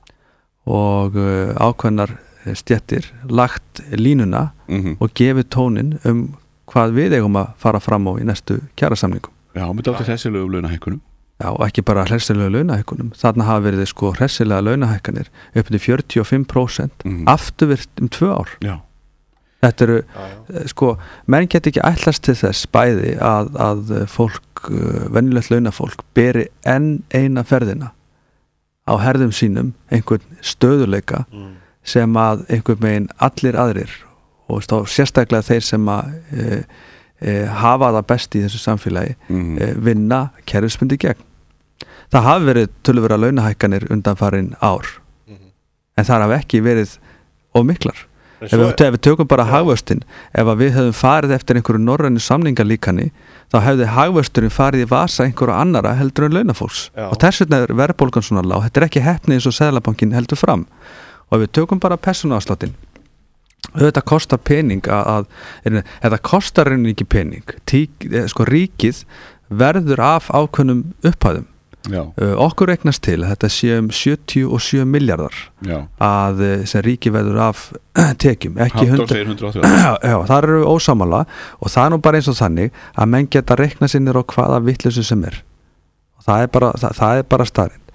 og uh, ákveðnar stjettir lagt línuna mm-hmm. og gefið tónin um hvað við eigum að fara fram á í næstu kjarasamningum. Já, með þetta hressilegu launahækkunum. Já, og ekki bara hressilegu launahækkunum. Þarna hafa verið sko hressilega launahækkanir upp til fjörutíu og fimm prósent mm-hmm. afturvirt um tvö ár. Já. Þetta eru, já, já. sko, menn get ekki ætlast til þess bæði að, að fólk, venjulegt launafólk, beri enn eina ferðina á herðum sínum einhvern stöðuleika mm. sem að einhvern veginn allir aðrir og stá, sérstaklega þeir sem að e, e, hafa það best í þessu samfélagi mm. e, vinna kerfisbundi gegn. Það hafi verið töluvera launahækkanir undanfarin ár mm. en það hafi ekki verið of miklar. Ef við, ef við tökum bara hagvöxtin, ef við hefðum farið eftir einhverju norrænu samningalíkani þá hefði hagvöxturinn farið í vasa einhverju annara heldur en launafólks. Já. Og þess vegna er verðbólgan svona lág. Þetta er ekki heppni eins og Seðlabankinn heldur fram. Og ef við tökum bara persónuafsláttinn, þetta kostar pening að, að þetta kostar reyni ekki pening. Tík, sko ríkið verður af ákveðnum upphæðum. Uh, okkur reiknast til að þetta sé um sjötíu og sjö milljarðar já. Að sem ríki verður af tekjum, ekki hundrað já, já, það eru ósamala og það er nú bara eins og þannig að menn geta reikna sinnir á hvaða vitleysu sem er og það er bara, það, það er bara starinn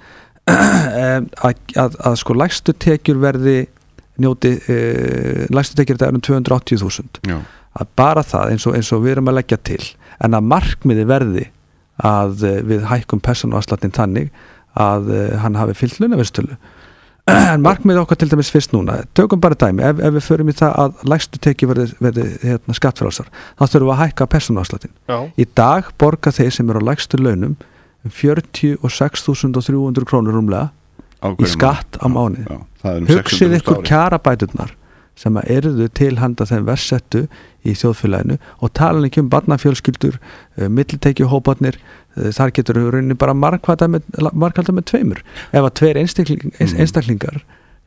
um, að, að, að sko lægstu tekjur verði njóti uh, lægstu tekjur þetta er um tvö hundruð og áttatíu þúsund að bara það eins og, eins og við erum að leggja til en að markmiði verði að við hækkum persónuafsláttinn þannig að hann hafi fyllt launavísitölu. En markmið okkar til dæmis fyrst núna, tökum bara dæmi, ef, ef við förum í það að lægstu tekju verði, verði hérna, skattfrjálsar, þá þurfum við að hækka persónuafsláttinn. Í dag borga þeir sem eru á lægstu launum fjörutíu og sex þúsund þrjú hundruð krónur rúmlega í skatt á mánuði. Um Hugsið ykkur kjarabæturnar sem að eruðu til handa þeim versettu í þjóðfélaginu og talan ekki um barnafjölskyldur, uh, millitekjuhóparnir, uh, þar getur rauninni bara margkvæða með, með tveimur. Ef að tveir einstakling, einstaklingar,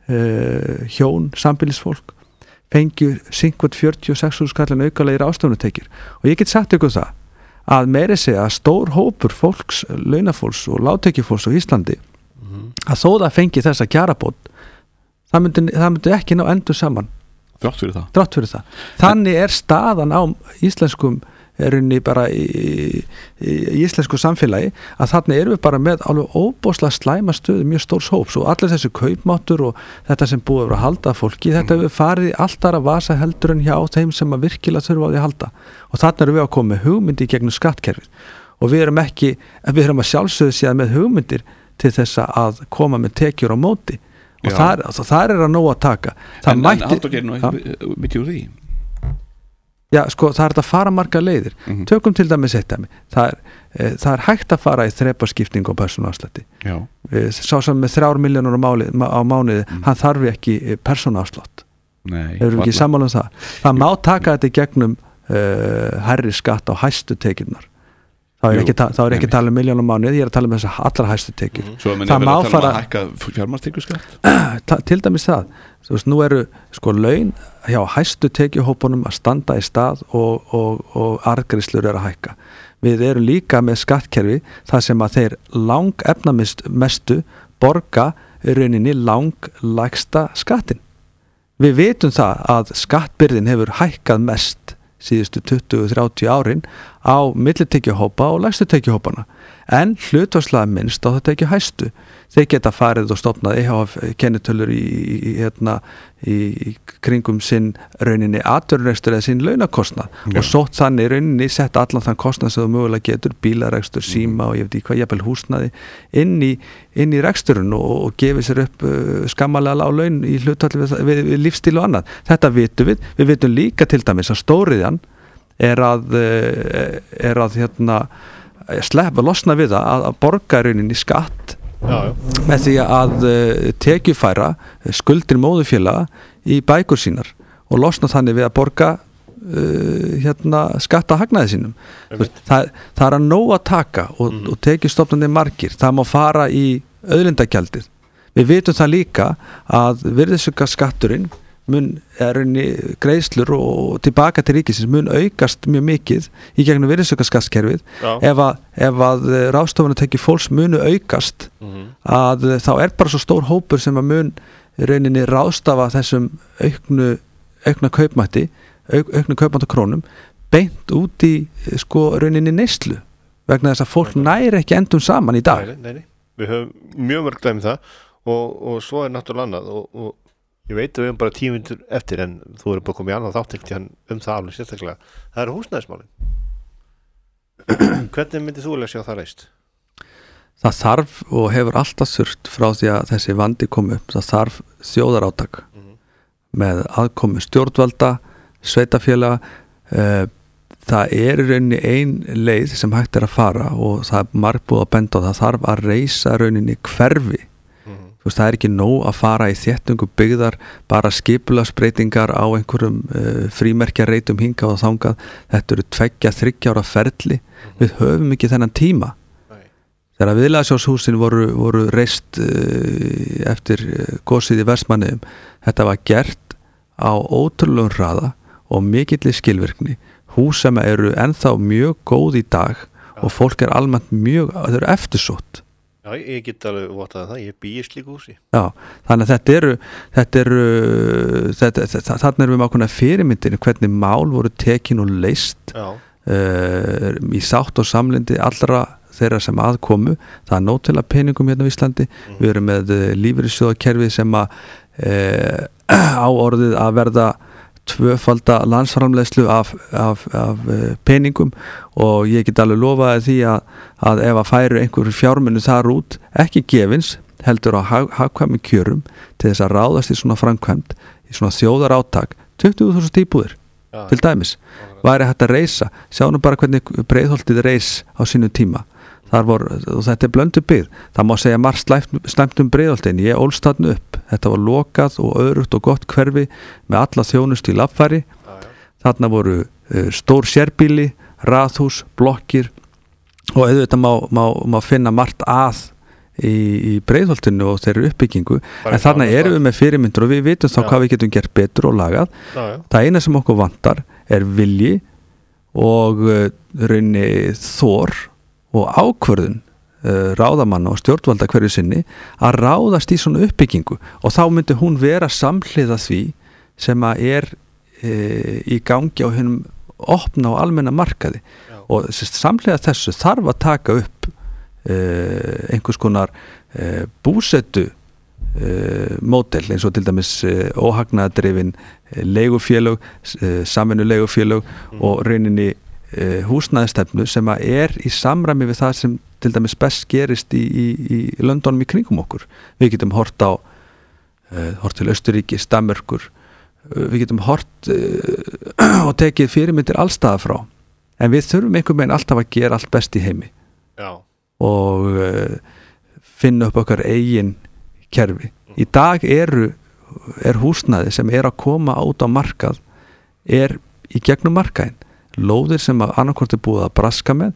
uh, hjón, sambýlisfólk, fengju cinquanta fjörutíu og sex þúsund kallin aukalegir ástofunutekjur. Og ég get sagt ykkur það að meiri segja að stór hópur fólks, launafólks og lágtekjufólks á Íslandi, mm-hmm. að þó það fengi þessa kjarabót, það myndi, það myndi ekki ná endur saman. Drátt fyrir það. Drátt fyrir það. Þannig er staðan á íslenskum erunni bara í, í, í íslensku samfélagi að þannig erum við bara með alveg óbóðslega slæma stöðu mjög stórs hóps og allir þessi kaupmáttur og þetta sem búið að halda fólki, mm. þetta hefur farið alltaf að vasa heldur en hjá þeim sem að virkilega þurfa á því að halda og þannig erum við að koma með hugmyndi gegnum skattkerfið og við erum ekki, við erum að sjálfsögðu síðan með hugmyndir til þess að koma með tekjur á móti og þar, þar er að nóg að taka það en, mætti, en Halldór gerir nú ekki mikið úr því já sko það er að fara marga leiðir mm-hmm. tökum til dæmis eitt dæmi það er, e, það er hægt að fara í þrepaskipting og persónuafslætti e, sá sem með þrjár milljónur á, máli, á mánuði mm. hann þarf ekki persónuafslátt hefur ekki sammála um það það má taka þetta í gegnum uh, herri skatt á hæstu tekjurnar þá er ekki, þá er ekki að tala um miljónum mánuð ég er að tala um þess að allra hæstu tekjur mm. Svo að það má fara að hækka fjármagnstekjuskatt til dæmis það þú veist, nú eru sko laun hjá hæstu tekjuhópunum að standa í stað og, og, og arðgreiðslur eru að hækka við erum líka með skattkerfi þar sem að þeir lang efnamestu borga rauninni lang lægsta skattin við vitum það að skattbyrðin hefur hækkað mest síðustu tuttugu til þrjátíu árin á millitekjuhópa og lægstu tekjuhópana en hlutfallslega minnst á það tekju hæstu. Þeir geta farið og stofnað E H F kennitölur í, í, hérna, í kringum sinn rauninni atvinnurekstur eða sinn launakostnað ja. Og sótt þannig rauninni sett allan þann kostnað sem þú mögulega getur, bílarekstur, síma og ég veit ekki hvað, jafnvel húsnaði inn í, inn í reksturinn og, og gefið sér upp uh, skammalega á laun í hlutfalli við, við, við lífstíl og annað. Þetta vitum við. Við vitum líka til dæmis að stóriðjan er að, uh, er að hérna, slepp að losna við það að, að borga rauninni skatt Já, já. Með því að uh, tekjufæra skuldir móðurfélaga í bækur sínar og losna þannig við að borga uh, hérna, skatta hagnaði sínum. Það, það er að nóg að taka og, mm. og tekjustofnandi margir. Það má fara í auðlindagjaldið. Við vitum það líka að virðisaukaskatturinn mun er greiðslur og tilbaka til ríkisins mun aukast mjög mikið í gegnum virðisaukaskattskerfið ef að, ef að ráðstofunartekjur fólks munu aukast mm-hmm. að þá er bara svo stór hópur sem að mun rauninni ráðstafa þessum auknu, aukna kaupmætti auk, auknu kaupmætti krónum beint út í sko rauninni neyslu vegna þess að fólk næri ekki endum saman í dag. Nei, nei, nei. Við höfum mjög mörg dæmi það og, og svo er náttúrulega annað og, og ég veit að við höfum bara tíu mínútur eftir en þú erum bara komið í annað þáttekti um það alveg sérstaklega. Það eru húsnæðismálin. Hvernig myndir þú alveg sjá það reist? Það þarf og hefur alltaf þurft frá því að þessi vandi kom upp. Það þarf þjóðarátak mm-hmm. með aðkomu stjórnvalda, sveitafélaga. Uh, það er í rauninni ein leið sem hægt er að fara og það er margbúið að benda og það þarf að reisa rauninni hverfi. Það er ekki nóg að fara í þéttingu byggðar bara skipulagsbreytingar á einhverjum uh, frímerkjareitum hingað og þangað. Þetta eru tveggja, þriggja ára ferli. Mm-hmm. Við höfum ekki þennan tíma. Nei. Þegar viðlagsjóshúsin voru, voru reist uh, eftir uh, gosið í Vestmannaeyjum, þetta var gert á ótrúlegum hraða og mikilli skilvirkni. Hús sem eru ennþá mjög góð í dag ja. Og fólk er almennt mjög, þau eru eftirsótt. Já, ég get alveg vottað það, ég býr slíku húsi. Já, þannig að þetta eru, þetta eru, þetta, þetta, þarna erum við með ákveðna fyrirmyndir hvernig mál voru tekin og leyst uh, í sátt og samlyndi allra þeirra sem aðkomu. Það er nóg til að peningum hérna á Íslandi. Mm. Við erum með uh, lífeyrissjóðakerfi sem að uh, á orðið að verða tvöfalda landsframleiðslu af, af, af peningum og ég get alveg lofaði því að, að ef að færu einhver fjármunni þar út, ekki gefins heldur á hagkvæmi kjörum til þess að ráðast í svona framkvæmt í svona þjóðarátak, tuttugu þúsund íbúðir ja. Til dæmis, væri hægt að reisa, sjáum bara hvernig Breiðholtið reis á sínu tíma. Þar vor, og þetta er blöndu byggð, það má segja margt slæmt um Breiðholtin, ég ólst þarna upp, þetta var lokað og örugt og gott hverfi með alla þjónustu í laffæri, þarna voru uh, stór sérbýli, raðhús, blokkir og auðvitað má, má, má finna margt að í, í Breiðholtinu og þeirri uppbyggingu, en þarna erum við með fyrirmyndur og við vitum þá já. Hvað við getum gert betur og lagað, já, já. Það eina sem okkur vantar er vilji og uh, raunni þor og ákvörðun uh, ráðamanna og stjórnvalda hverju sinni að ráðast í svona uppbyggingu og þá myndi hún vera samhliða því sem að er uh, í gangi á hennum opna og almenna markaði Já. Og samhliða þessu þarf að taka upp uh, einhvers konar uh, búsetu uh, módel eins og til dæmis uh, óhagnaðardrifin uh, leigufélög, uh, samvinnu leigufélög mm. og rauninni húsnæðistefnu sem að er í samræmi við það sem til dæmis best gerist í, í, í löndunum í kringum okkur. Við getum hort á uh, hort til Austurríki, Danmörkur uh, við getum hort uh, og tekið fyrirmyndir allstaða frá en við þurfum einhvern veginn alltaf að gera allt best í heimi Já. Og uh, finna upp okkar eigin kerfi. Í dag eru er húsnæði sem er að koma át á markað er í gegnum markaðin lóðir sem að annarkvort er búið að braska með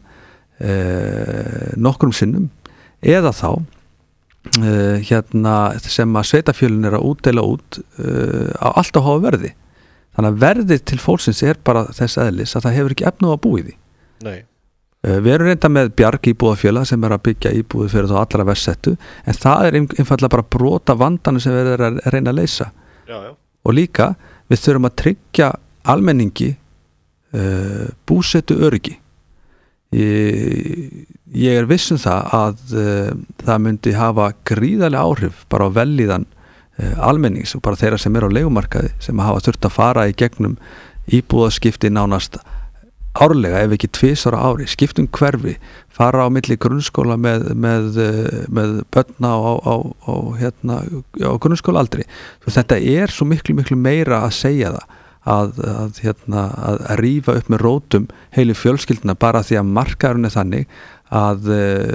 eh, nokkrum sinnum eða þá eh, hérna sem að sveitafjölin er að útdeila út eh, á alltaf háa verði þannig að verðið til fólksins er bara þess eðlis að það hefur ekki efnu að búið í Nei. Eh, við erum reynda með Bjarg íbúðafjöla sem er að byggja íbúði fyrir þá allra versettu en það er einfallega bara brota vandanu sem við erum að reyna að leysa já, já. Og líka við þurfum að tryggja almenningi Uh, búsetu öryggi ég, ég er viss um það að uh, það myndi hafa gríðarlega áhrif bara á velíðan uh, almennings og bara þeirra sem er á leigumarkaði sem hafa þurft að fara í gegnum íbúðaskipti nánast árlega ef ekki tvisvar á ári, skiptum hverfi, fara á milli grunnskóla með, með, með börna á, á, á, hérna, á grunnskóla aldrei. Svo þetta er svo miklu, miklu meira að segja það að, að, hérna, að, að rífa upp með rótum heilu fjölskylduna bara því að markaðurinn er þannig að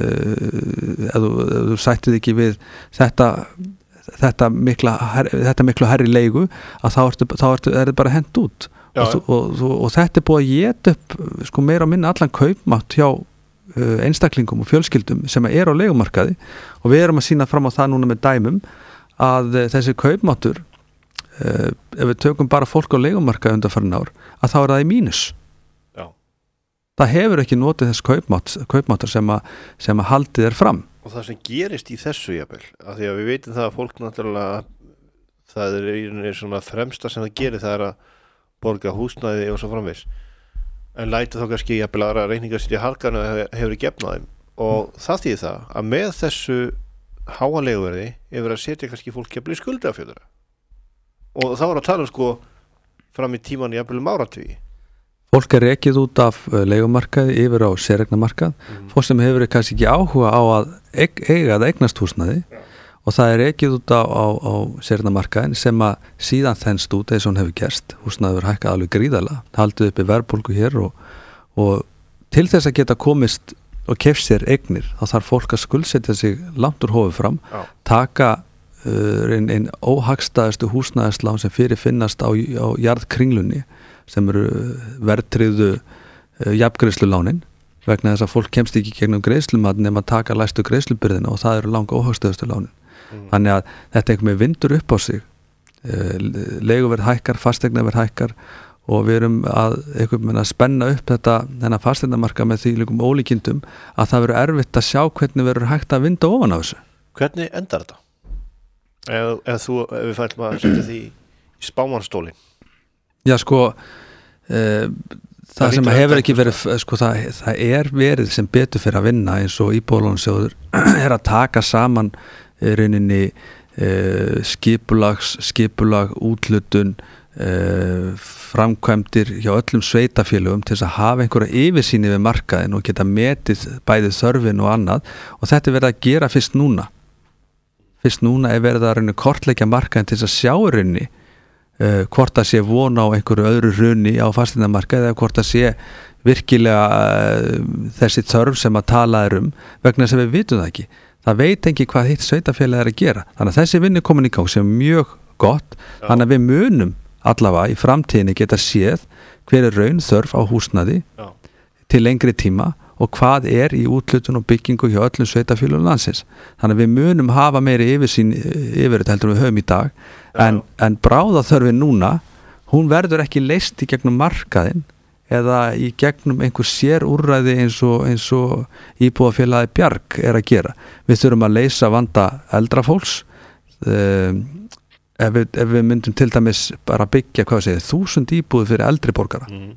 ef þú, þú sættið ekki við þetta þetta mikla, þetta miklu herri leigu að þá ertu, þá ertu, er þetta bara hent út. Og, og, og, og þetta er búið að geta upp sko meira að minna allan kaupmátt hjá uh, einstaklingum og fjölskyldum sem er á leigumarkaði og við erum að sína fram á það núna með dæmum að uh, þessi kaupmáttur uh, ef við tökum bara fólk á leigumarkaði undanfarin ár að þá er það í mínus. Já. Það hefur ekki notið þess kaupmátt, kaupmáttar sem að, sem að haldið er fram. Og það sem gerist í þessu jafnvel, af því að við veitum það að fólk náttúrulega það er, er svona fremsta sem það gerir það er að borga húsnæði og svo framvegis en læti þá kannski jafnvel aðra reikningar sér í harkanu að hefur í gefnaðum og mm. það þýðir það að með þessu háa leiguverði yfir að setja kannski fólk jafnvel í skuldafjöldura og þá er að tala um sko fram í tíman jafnvel um áratugi. Fólk er rekið út af leigumarkaði yfir á séreignamarkað, mm. fólk sem hefur kannski ekki áhuga á að eiga að eignast húsnæði ja. Og það er ekið út á, á, á sérnamarkaðin sem að síðan þennst út eins og hún hefur gerst. Húsnæður hækkað alveg gríðarlega, haldið uppi verðbólgu hér og, og til þess að geta komist og keypt sér eignir, þá þarf fólk að skuldsetja sig langt úr hófi fram, Já. taka uh, einn ein óhagstæðustu húsnæðislán sem fyrir finnast á, á jarðkringlunni sem eru verðtryggðu uh, jafngreiðslulánin vegna þess að fólk kemst ekki gegnum greiðslumat nema að taka læstu greiðslubyrðina og það eru langa óhagstæðustu lánin. Mm. Þannig að þetta einhver með vindur upp á sig leiguverð hækkar, fasteignaverð hækkar og við erum að einhver með að spenna upp þetta þennan fasteignamarkað með því líkum ólíkindum að það verður erfitt að sjá hvernig verður hægt að vinda ofan á þessu. Hvernig endar þetta? Ef, ef þú, ef við fællum að setja því í spámanstólin? Já sko e, það, það sem hefur ekki verið sko það, það er verið sem betur fyrir að vinna eins og Íbúðalánasjóður er að taka saman rauninni uh, skipulags, skipulag, úthlutun, uh, framkvæmdir hjá öllum sveitafélögum til þess að hafa einhverja yfirsýni við markaðin og geta metið bæðið þörfin og annað og þetta er verið að gera fyrst núna. Fyrst núna er verið að rauninni kortleggja markaðin til þess að sjá rauninni uh, hvort það sé von á einhverju öðru runni á fasteignamarkaði eða hvort það sé virkilega uh, þessi þörf sem að tala er um vegna þess að við vitum það ekki. Það veit ekki hvað hitt sveitafélag er að gera. Þannig að þessi vinnu komin í gang sem er mjög gott. Já. Þannig að við munum allavega í framtíðinni geta séð hver er raun þörf á húsnæði Já. Til lengri tíma og hvað er í úthlutun og byggingu hjá öllum sveitafélagum landsins. Þannig að við munum hafa meiri yfirsýn yfir þetta heldur við höfum í dag. En, en bráðaþörfin núna, hún verður ekki leyst í gegnum markaðinn eða í gegnum einhver sér úrræði eins og, eins og íbúðafélagi Bjarg er að gera. Við þurfum að leysa vanda eldra fólks um, ef, við, ef við myndum til dæmis bara byggja hvað segir, þúsund íbúði fyrir eldri borgara. Mm.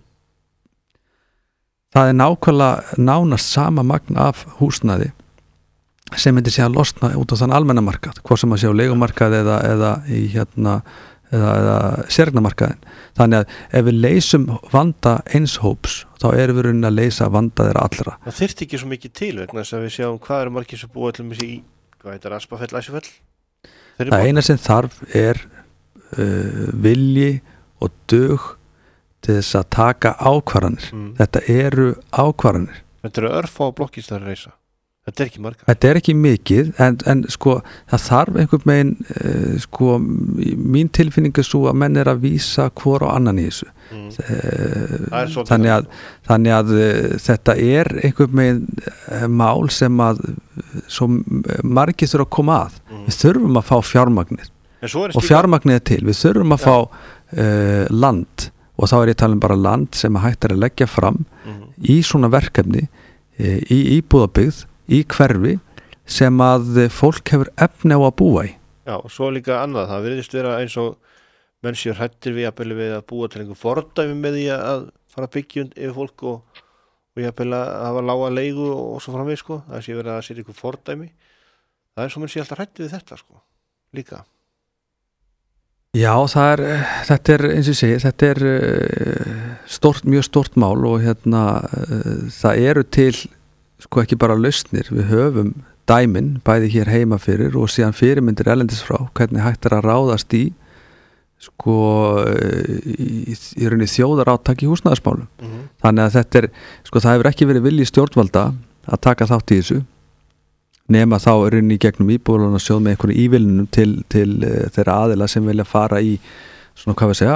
Það er nákvæmlega nánast sama magn af húsnæði sem myndi sé að losna út á þann almenna markað, hvort sem að sé á leigumarkað eða, eða í hérna eða, eða sérgnamarkaðin. Þannig að ef við leysum vanda eins hóps þá erum við raunin að leysa vanda þeirra allra. Það þyrfti ekki svo mikið til vegna þess að við sjáum hvað eru margir sem búa allir í, hvað heitir Aspafell, Æsufell? Það eina sem þarf er uh, vilji og dug til þess að taka ákvarðanir. Mm. Þetta eru ákvarðanir. Þetta eru örfá blokkist að reysa. Þetta er ekki marga. Þetta er ekki mikið en, en sko það þarf einhvern veginn uh, sko mín tilfinning er svo að menn er að vísa hvor á annan í þessu. Mm. Uh, þannig að, þannig að uh, þetta er einhvern veginn uh, mál sem að svo margir þurfa að koma að. Mm. Við þurfum að fá fjármagnir og fjármagnir er til. Við þurfum að ja. fá uh, land og þá er ég talað um bara land sem að hægt er að leggja fram mm. í svona verkefni uh, í íbúðabyggð í hverfi sem að fólk hefur efni á að búa í. Já, og svo líka annað, það virðist vera eins og menn sér hættir við að byrja við að búa til einhver fordæmi með því að fara að byggja yfir fólk og, og jafnvel að hafa lága leigu og svo framvið sko, það sé verið að setja ykkur fordæmi, það er svo menn sé alltaf hræddu við þetta sko, líka. Já, það er, þetta er, eins og ég segi, þetta er stort, mjög stort mál og hérna, það eru til, sko ekki bara lausnir, við höfum dæmin, bæði hér heima fyrir og síðan fyrirmyndir erlendis frá, hvernig hægt er að ráðast í, sko, í, í rauninni þjóðaráttak í húsnæðismálum. Mm-hmm. Þannig að þetta er, sko, það hefur ekki verið vilji stjórnvalda að taka þátt í þessu, nema þá er inn í gegnum íbúðalánasjóð með einhverju ívilnunum til, til uh, þeirra aðila sem vilja fara í svona, hvað við segja,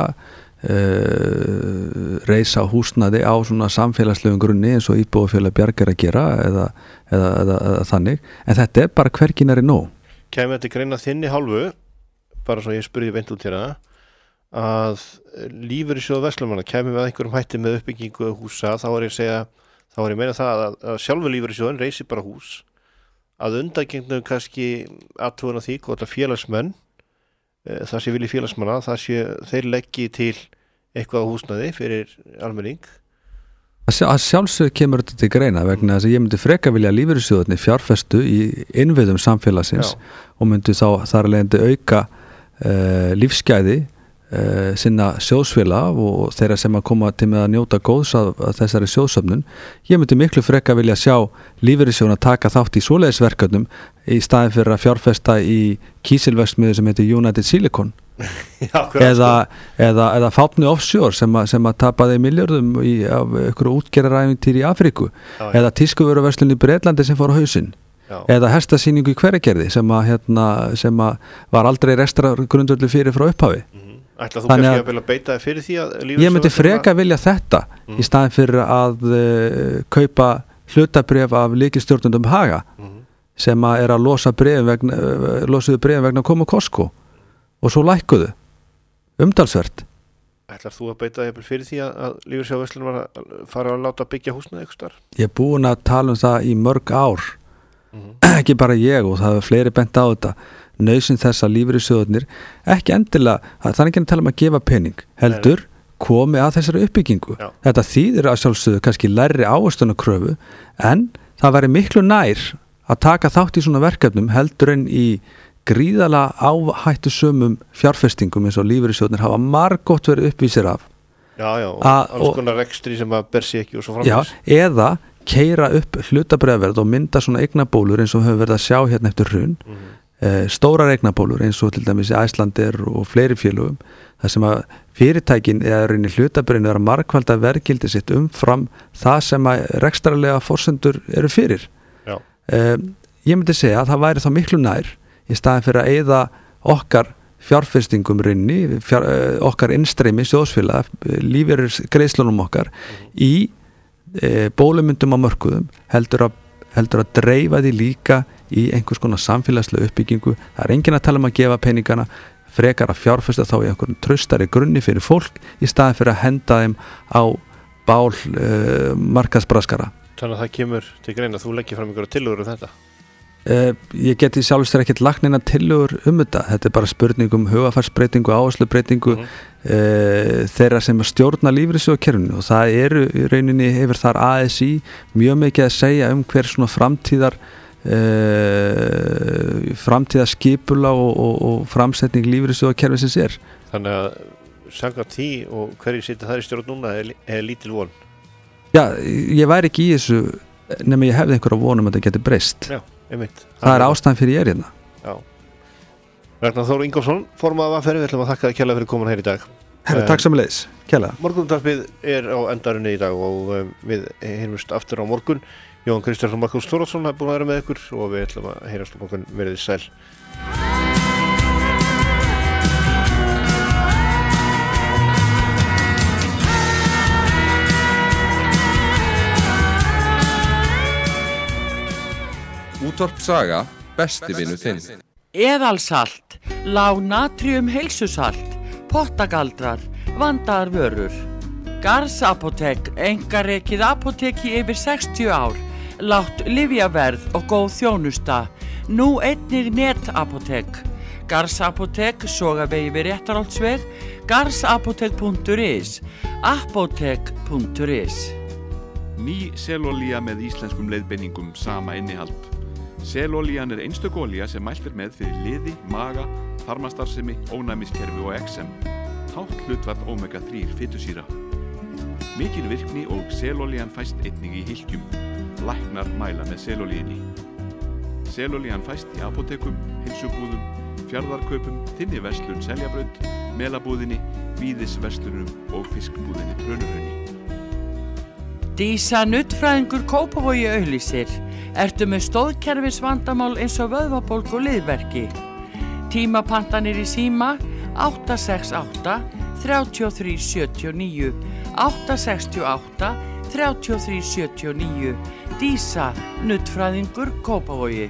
uh, reisa húsnæði á svona samfélagslegum grunni eins og íbúðafélag Bjargar að gera eða, eða, eða, eða þannig, en þetta er bara hverginari nóg. Kæmi þetta greina þinni hálfu, bara svo ég spurði beint út hérna, að lífeyrissjóð Vestlumanna kæmi með einhverjum hætti með uppbyggingu húsa, þá er ég að segja, þá er ég að meina það að, að sjálfur lífeyrissjóðin reisi bara hús, að undangengnum kannski athugun á því hvort að félagsmenn e, það sé vilji félagsmanna það sé þeir leggi til eitthvað á húsnæði fyrir almenning. Að sjálfsög kemur þetta til greina vegna þess að ég myndi freka vilja lífeyrissjóðarnir fjárfestu í innviðum samfélagsins. Já. Og myndi þá þar að leiðandi auka e, lífsgæði Uh, sinna sjóðsfélag og þeirra sem að koma til með að njóta góðs af, af þessari sjóðsöfnun. Ég myndi miklu freka vilja sjá lífeyrissjóðina að taka þátt í svoleiðisverkefnum í staðin fyrir að fjárfesta í kísilverksmiðju sem heitir United Silicon. Já, eða, eða, eða Fáfni Offshore sem, a, sem að tapaði miljörðum í, af einhverju útgerðaræfintýr í Afríku. Já, ja. Eða tískuvöruverslun í Bretlandi sem fór á hausinn. Já. Eða hestasýningu í Hveragerði sem, að, hérna, sem að var aldrei rekstrargrundvöldur fyrir frá upphafi. Mm. Ætla þú kannski að vilja beita fyrir því að ég myndi freka vilja þetta mm. í staðin fyrir að uh, kaupa hlutabréf af lykilstjórnendum Haga mm. sem að er að losa bréfum vegna, uh, losuðu bréfum vegna komu Costco og svo lækkuðu umtalsvert. Ætlar þú að beita fyrir því að, að lífeyrissjóð Vestlumanna fara að láta byggja húsnæði einhvers staðar? Ég er búin að tala um það í mörg ár mm. ekki bara ég og það er fleiri bent á þetta nauðsyn þess að lífeyrissjóðarnir ekki endilega, það er ekki að tala um að gefa pening heldur komi að þessari uppbyggingu. Já. Þetta þýðir að sjálfsögðu kannski lægri ávöxtunarkröfu en það væri miklu nær að taka þátt í svona verkefnum heldur en í gríðalega áhættusömum fjárfestingum eins og lífeyrissjóðarnir hafa margótt verið uppvísir af. Já, já, og alls konar rekstri sem að ber sig ekki og svo framvegis. Já, eða keyra upp hlutabréfaverð og mynda svona eignabólur eins og höfum verið að sjá hérna eftir hrun. Mm-hmm. Stórar eignabólur eins og til dæmis í Æslandir og fleiri félögum þar sem að fyrirtækin eða rauninni hlutabréfin er að margfalda verðgildi sitt umfram það sem að rekstrarlega forsendur eru fyrir. Já. Um, ég myndi segja að það væri þá miklu nær í staðin fyrir að eyða okkar fjárfestingum rinni, fjár, okkar innstreymi sjóðsfélag, lífeyrir greiðslunum okkar mm-hmm. í e, bólumyndum á mörkuðum heldur að heldur að dreifa því líka í einhvers konar samfélagslega uppbyggingu. Það er enginn að tala um að gefa peningana, frekar að fjárfesta þá í einhvern traustari grunni fyrir fólk í staðin fyrir að henda þeim á bál uh, markaðsbraskara. Þannig að það kemur til greina að þú leggir fram einhverja tillögur um þetta? Uh, ég geti sjálfsvegar ekkert lagt neina tillögur um þetta. Þetta er bara spurning um hugafarsbreytingu, áherslubreitingu mm-hmm. uh, þeirra sem stjórna lífeyrissjóðakerfinu og það eru í rauninni hefur þar A S I mjög mikið að segja um hver svona framtíðar uh, framtíðar skipula og, og, og framsetning lífeyrissjóðakerfisins er. Þannig að samkvæmt því og hverju sitja þar í stjórn núna er, er lítil von? Já, ég væri ekki í þessu nema ég hefði einhverja von um að þetta geti breyst. Já. Einmitt. Það er ástæðan fyrir ég er hérna. Já. Ragnar Þór Ingólfsson, formaður V R, við ætlum að þakka þér kærlega fyrir komin hér í dag. Herra, takk sömuleiðis, kærlega. Morgunútvarpið er á endarunni í dag og um, við heyrumst aftur á morgun. Jón Kristjánsson og Markús Þóróttsson er búin að vera með ykkur og við ætlum að heyrast á morgun. Verið sæl. Útvarp Saga, besti vinur þinn. Eðalsalt, lág natrium heilsusalt, pottagaldrar, vandaðar vörur. Garðs Apótek, einkarekið apóteki yfir sextíu ár, lágt lyfjaverð og góð þjónusta. Nú einnig netapótek. Garðs Apótek, Sogavegi við Réttarholtsveg, garðsapótek punktur is, apótek punktur is. Ný selolía með íslenskum leiðbeiningum, sama innihald. Selolían er einstök olía sem mælt er með fyrir liði, maga, þarmastarfsemi, ónæmiskerfi og eksem. Hátt hlutfall omega þrjú fitusýra. Mikil virkni og selolían fæst einnig í hylkjum. Læknar mæla með selolíunni. Selolían fæst í apótekum, heilsubúðum, fjarðarkaupum, þinni verslun Seljabraut, Melabúðinni, Víðisverslunum og fiskbúðinni Trönurhrauni. Dísa nuddfræðingur Kópavogi auglýsir. Ertu með stóðkerfisvandamál eins og vöðvabólgu og liðverki? Tímapantanir í síma átta sex átta, þrjú þrjú sjö níu, átta sex átta, þrjú þrjú sjö níu. Dísa nuddfræðingur Kópavogi.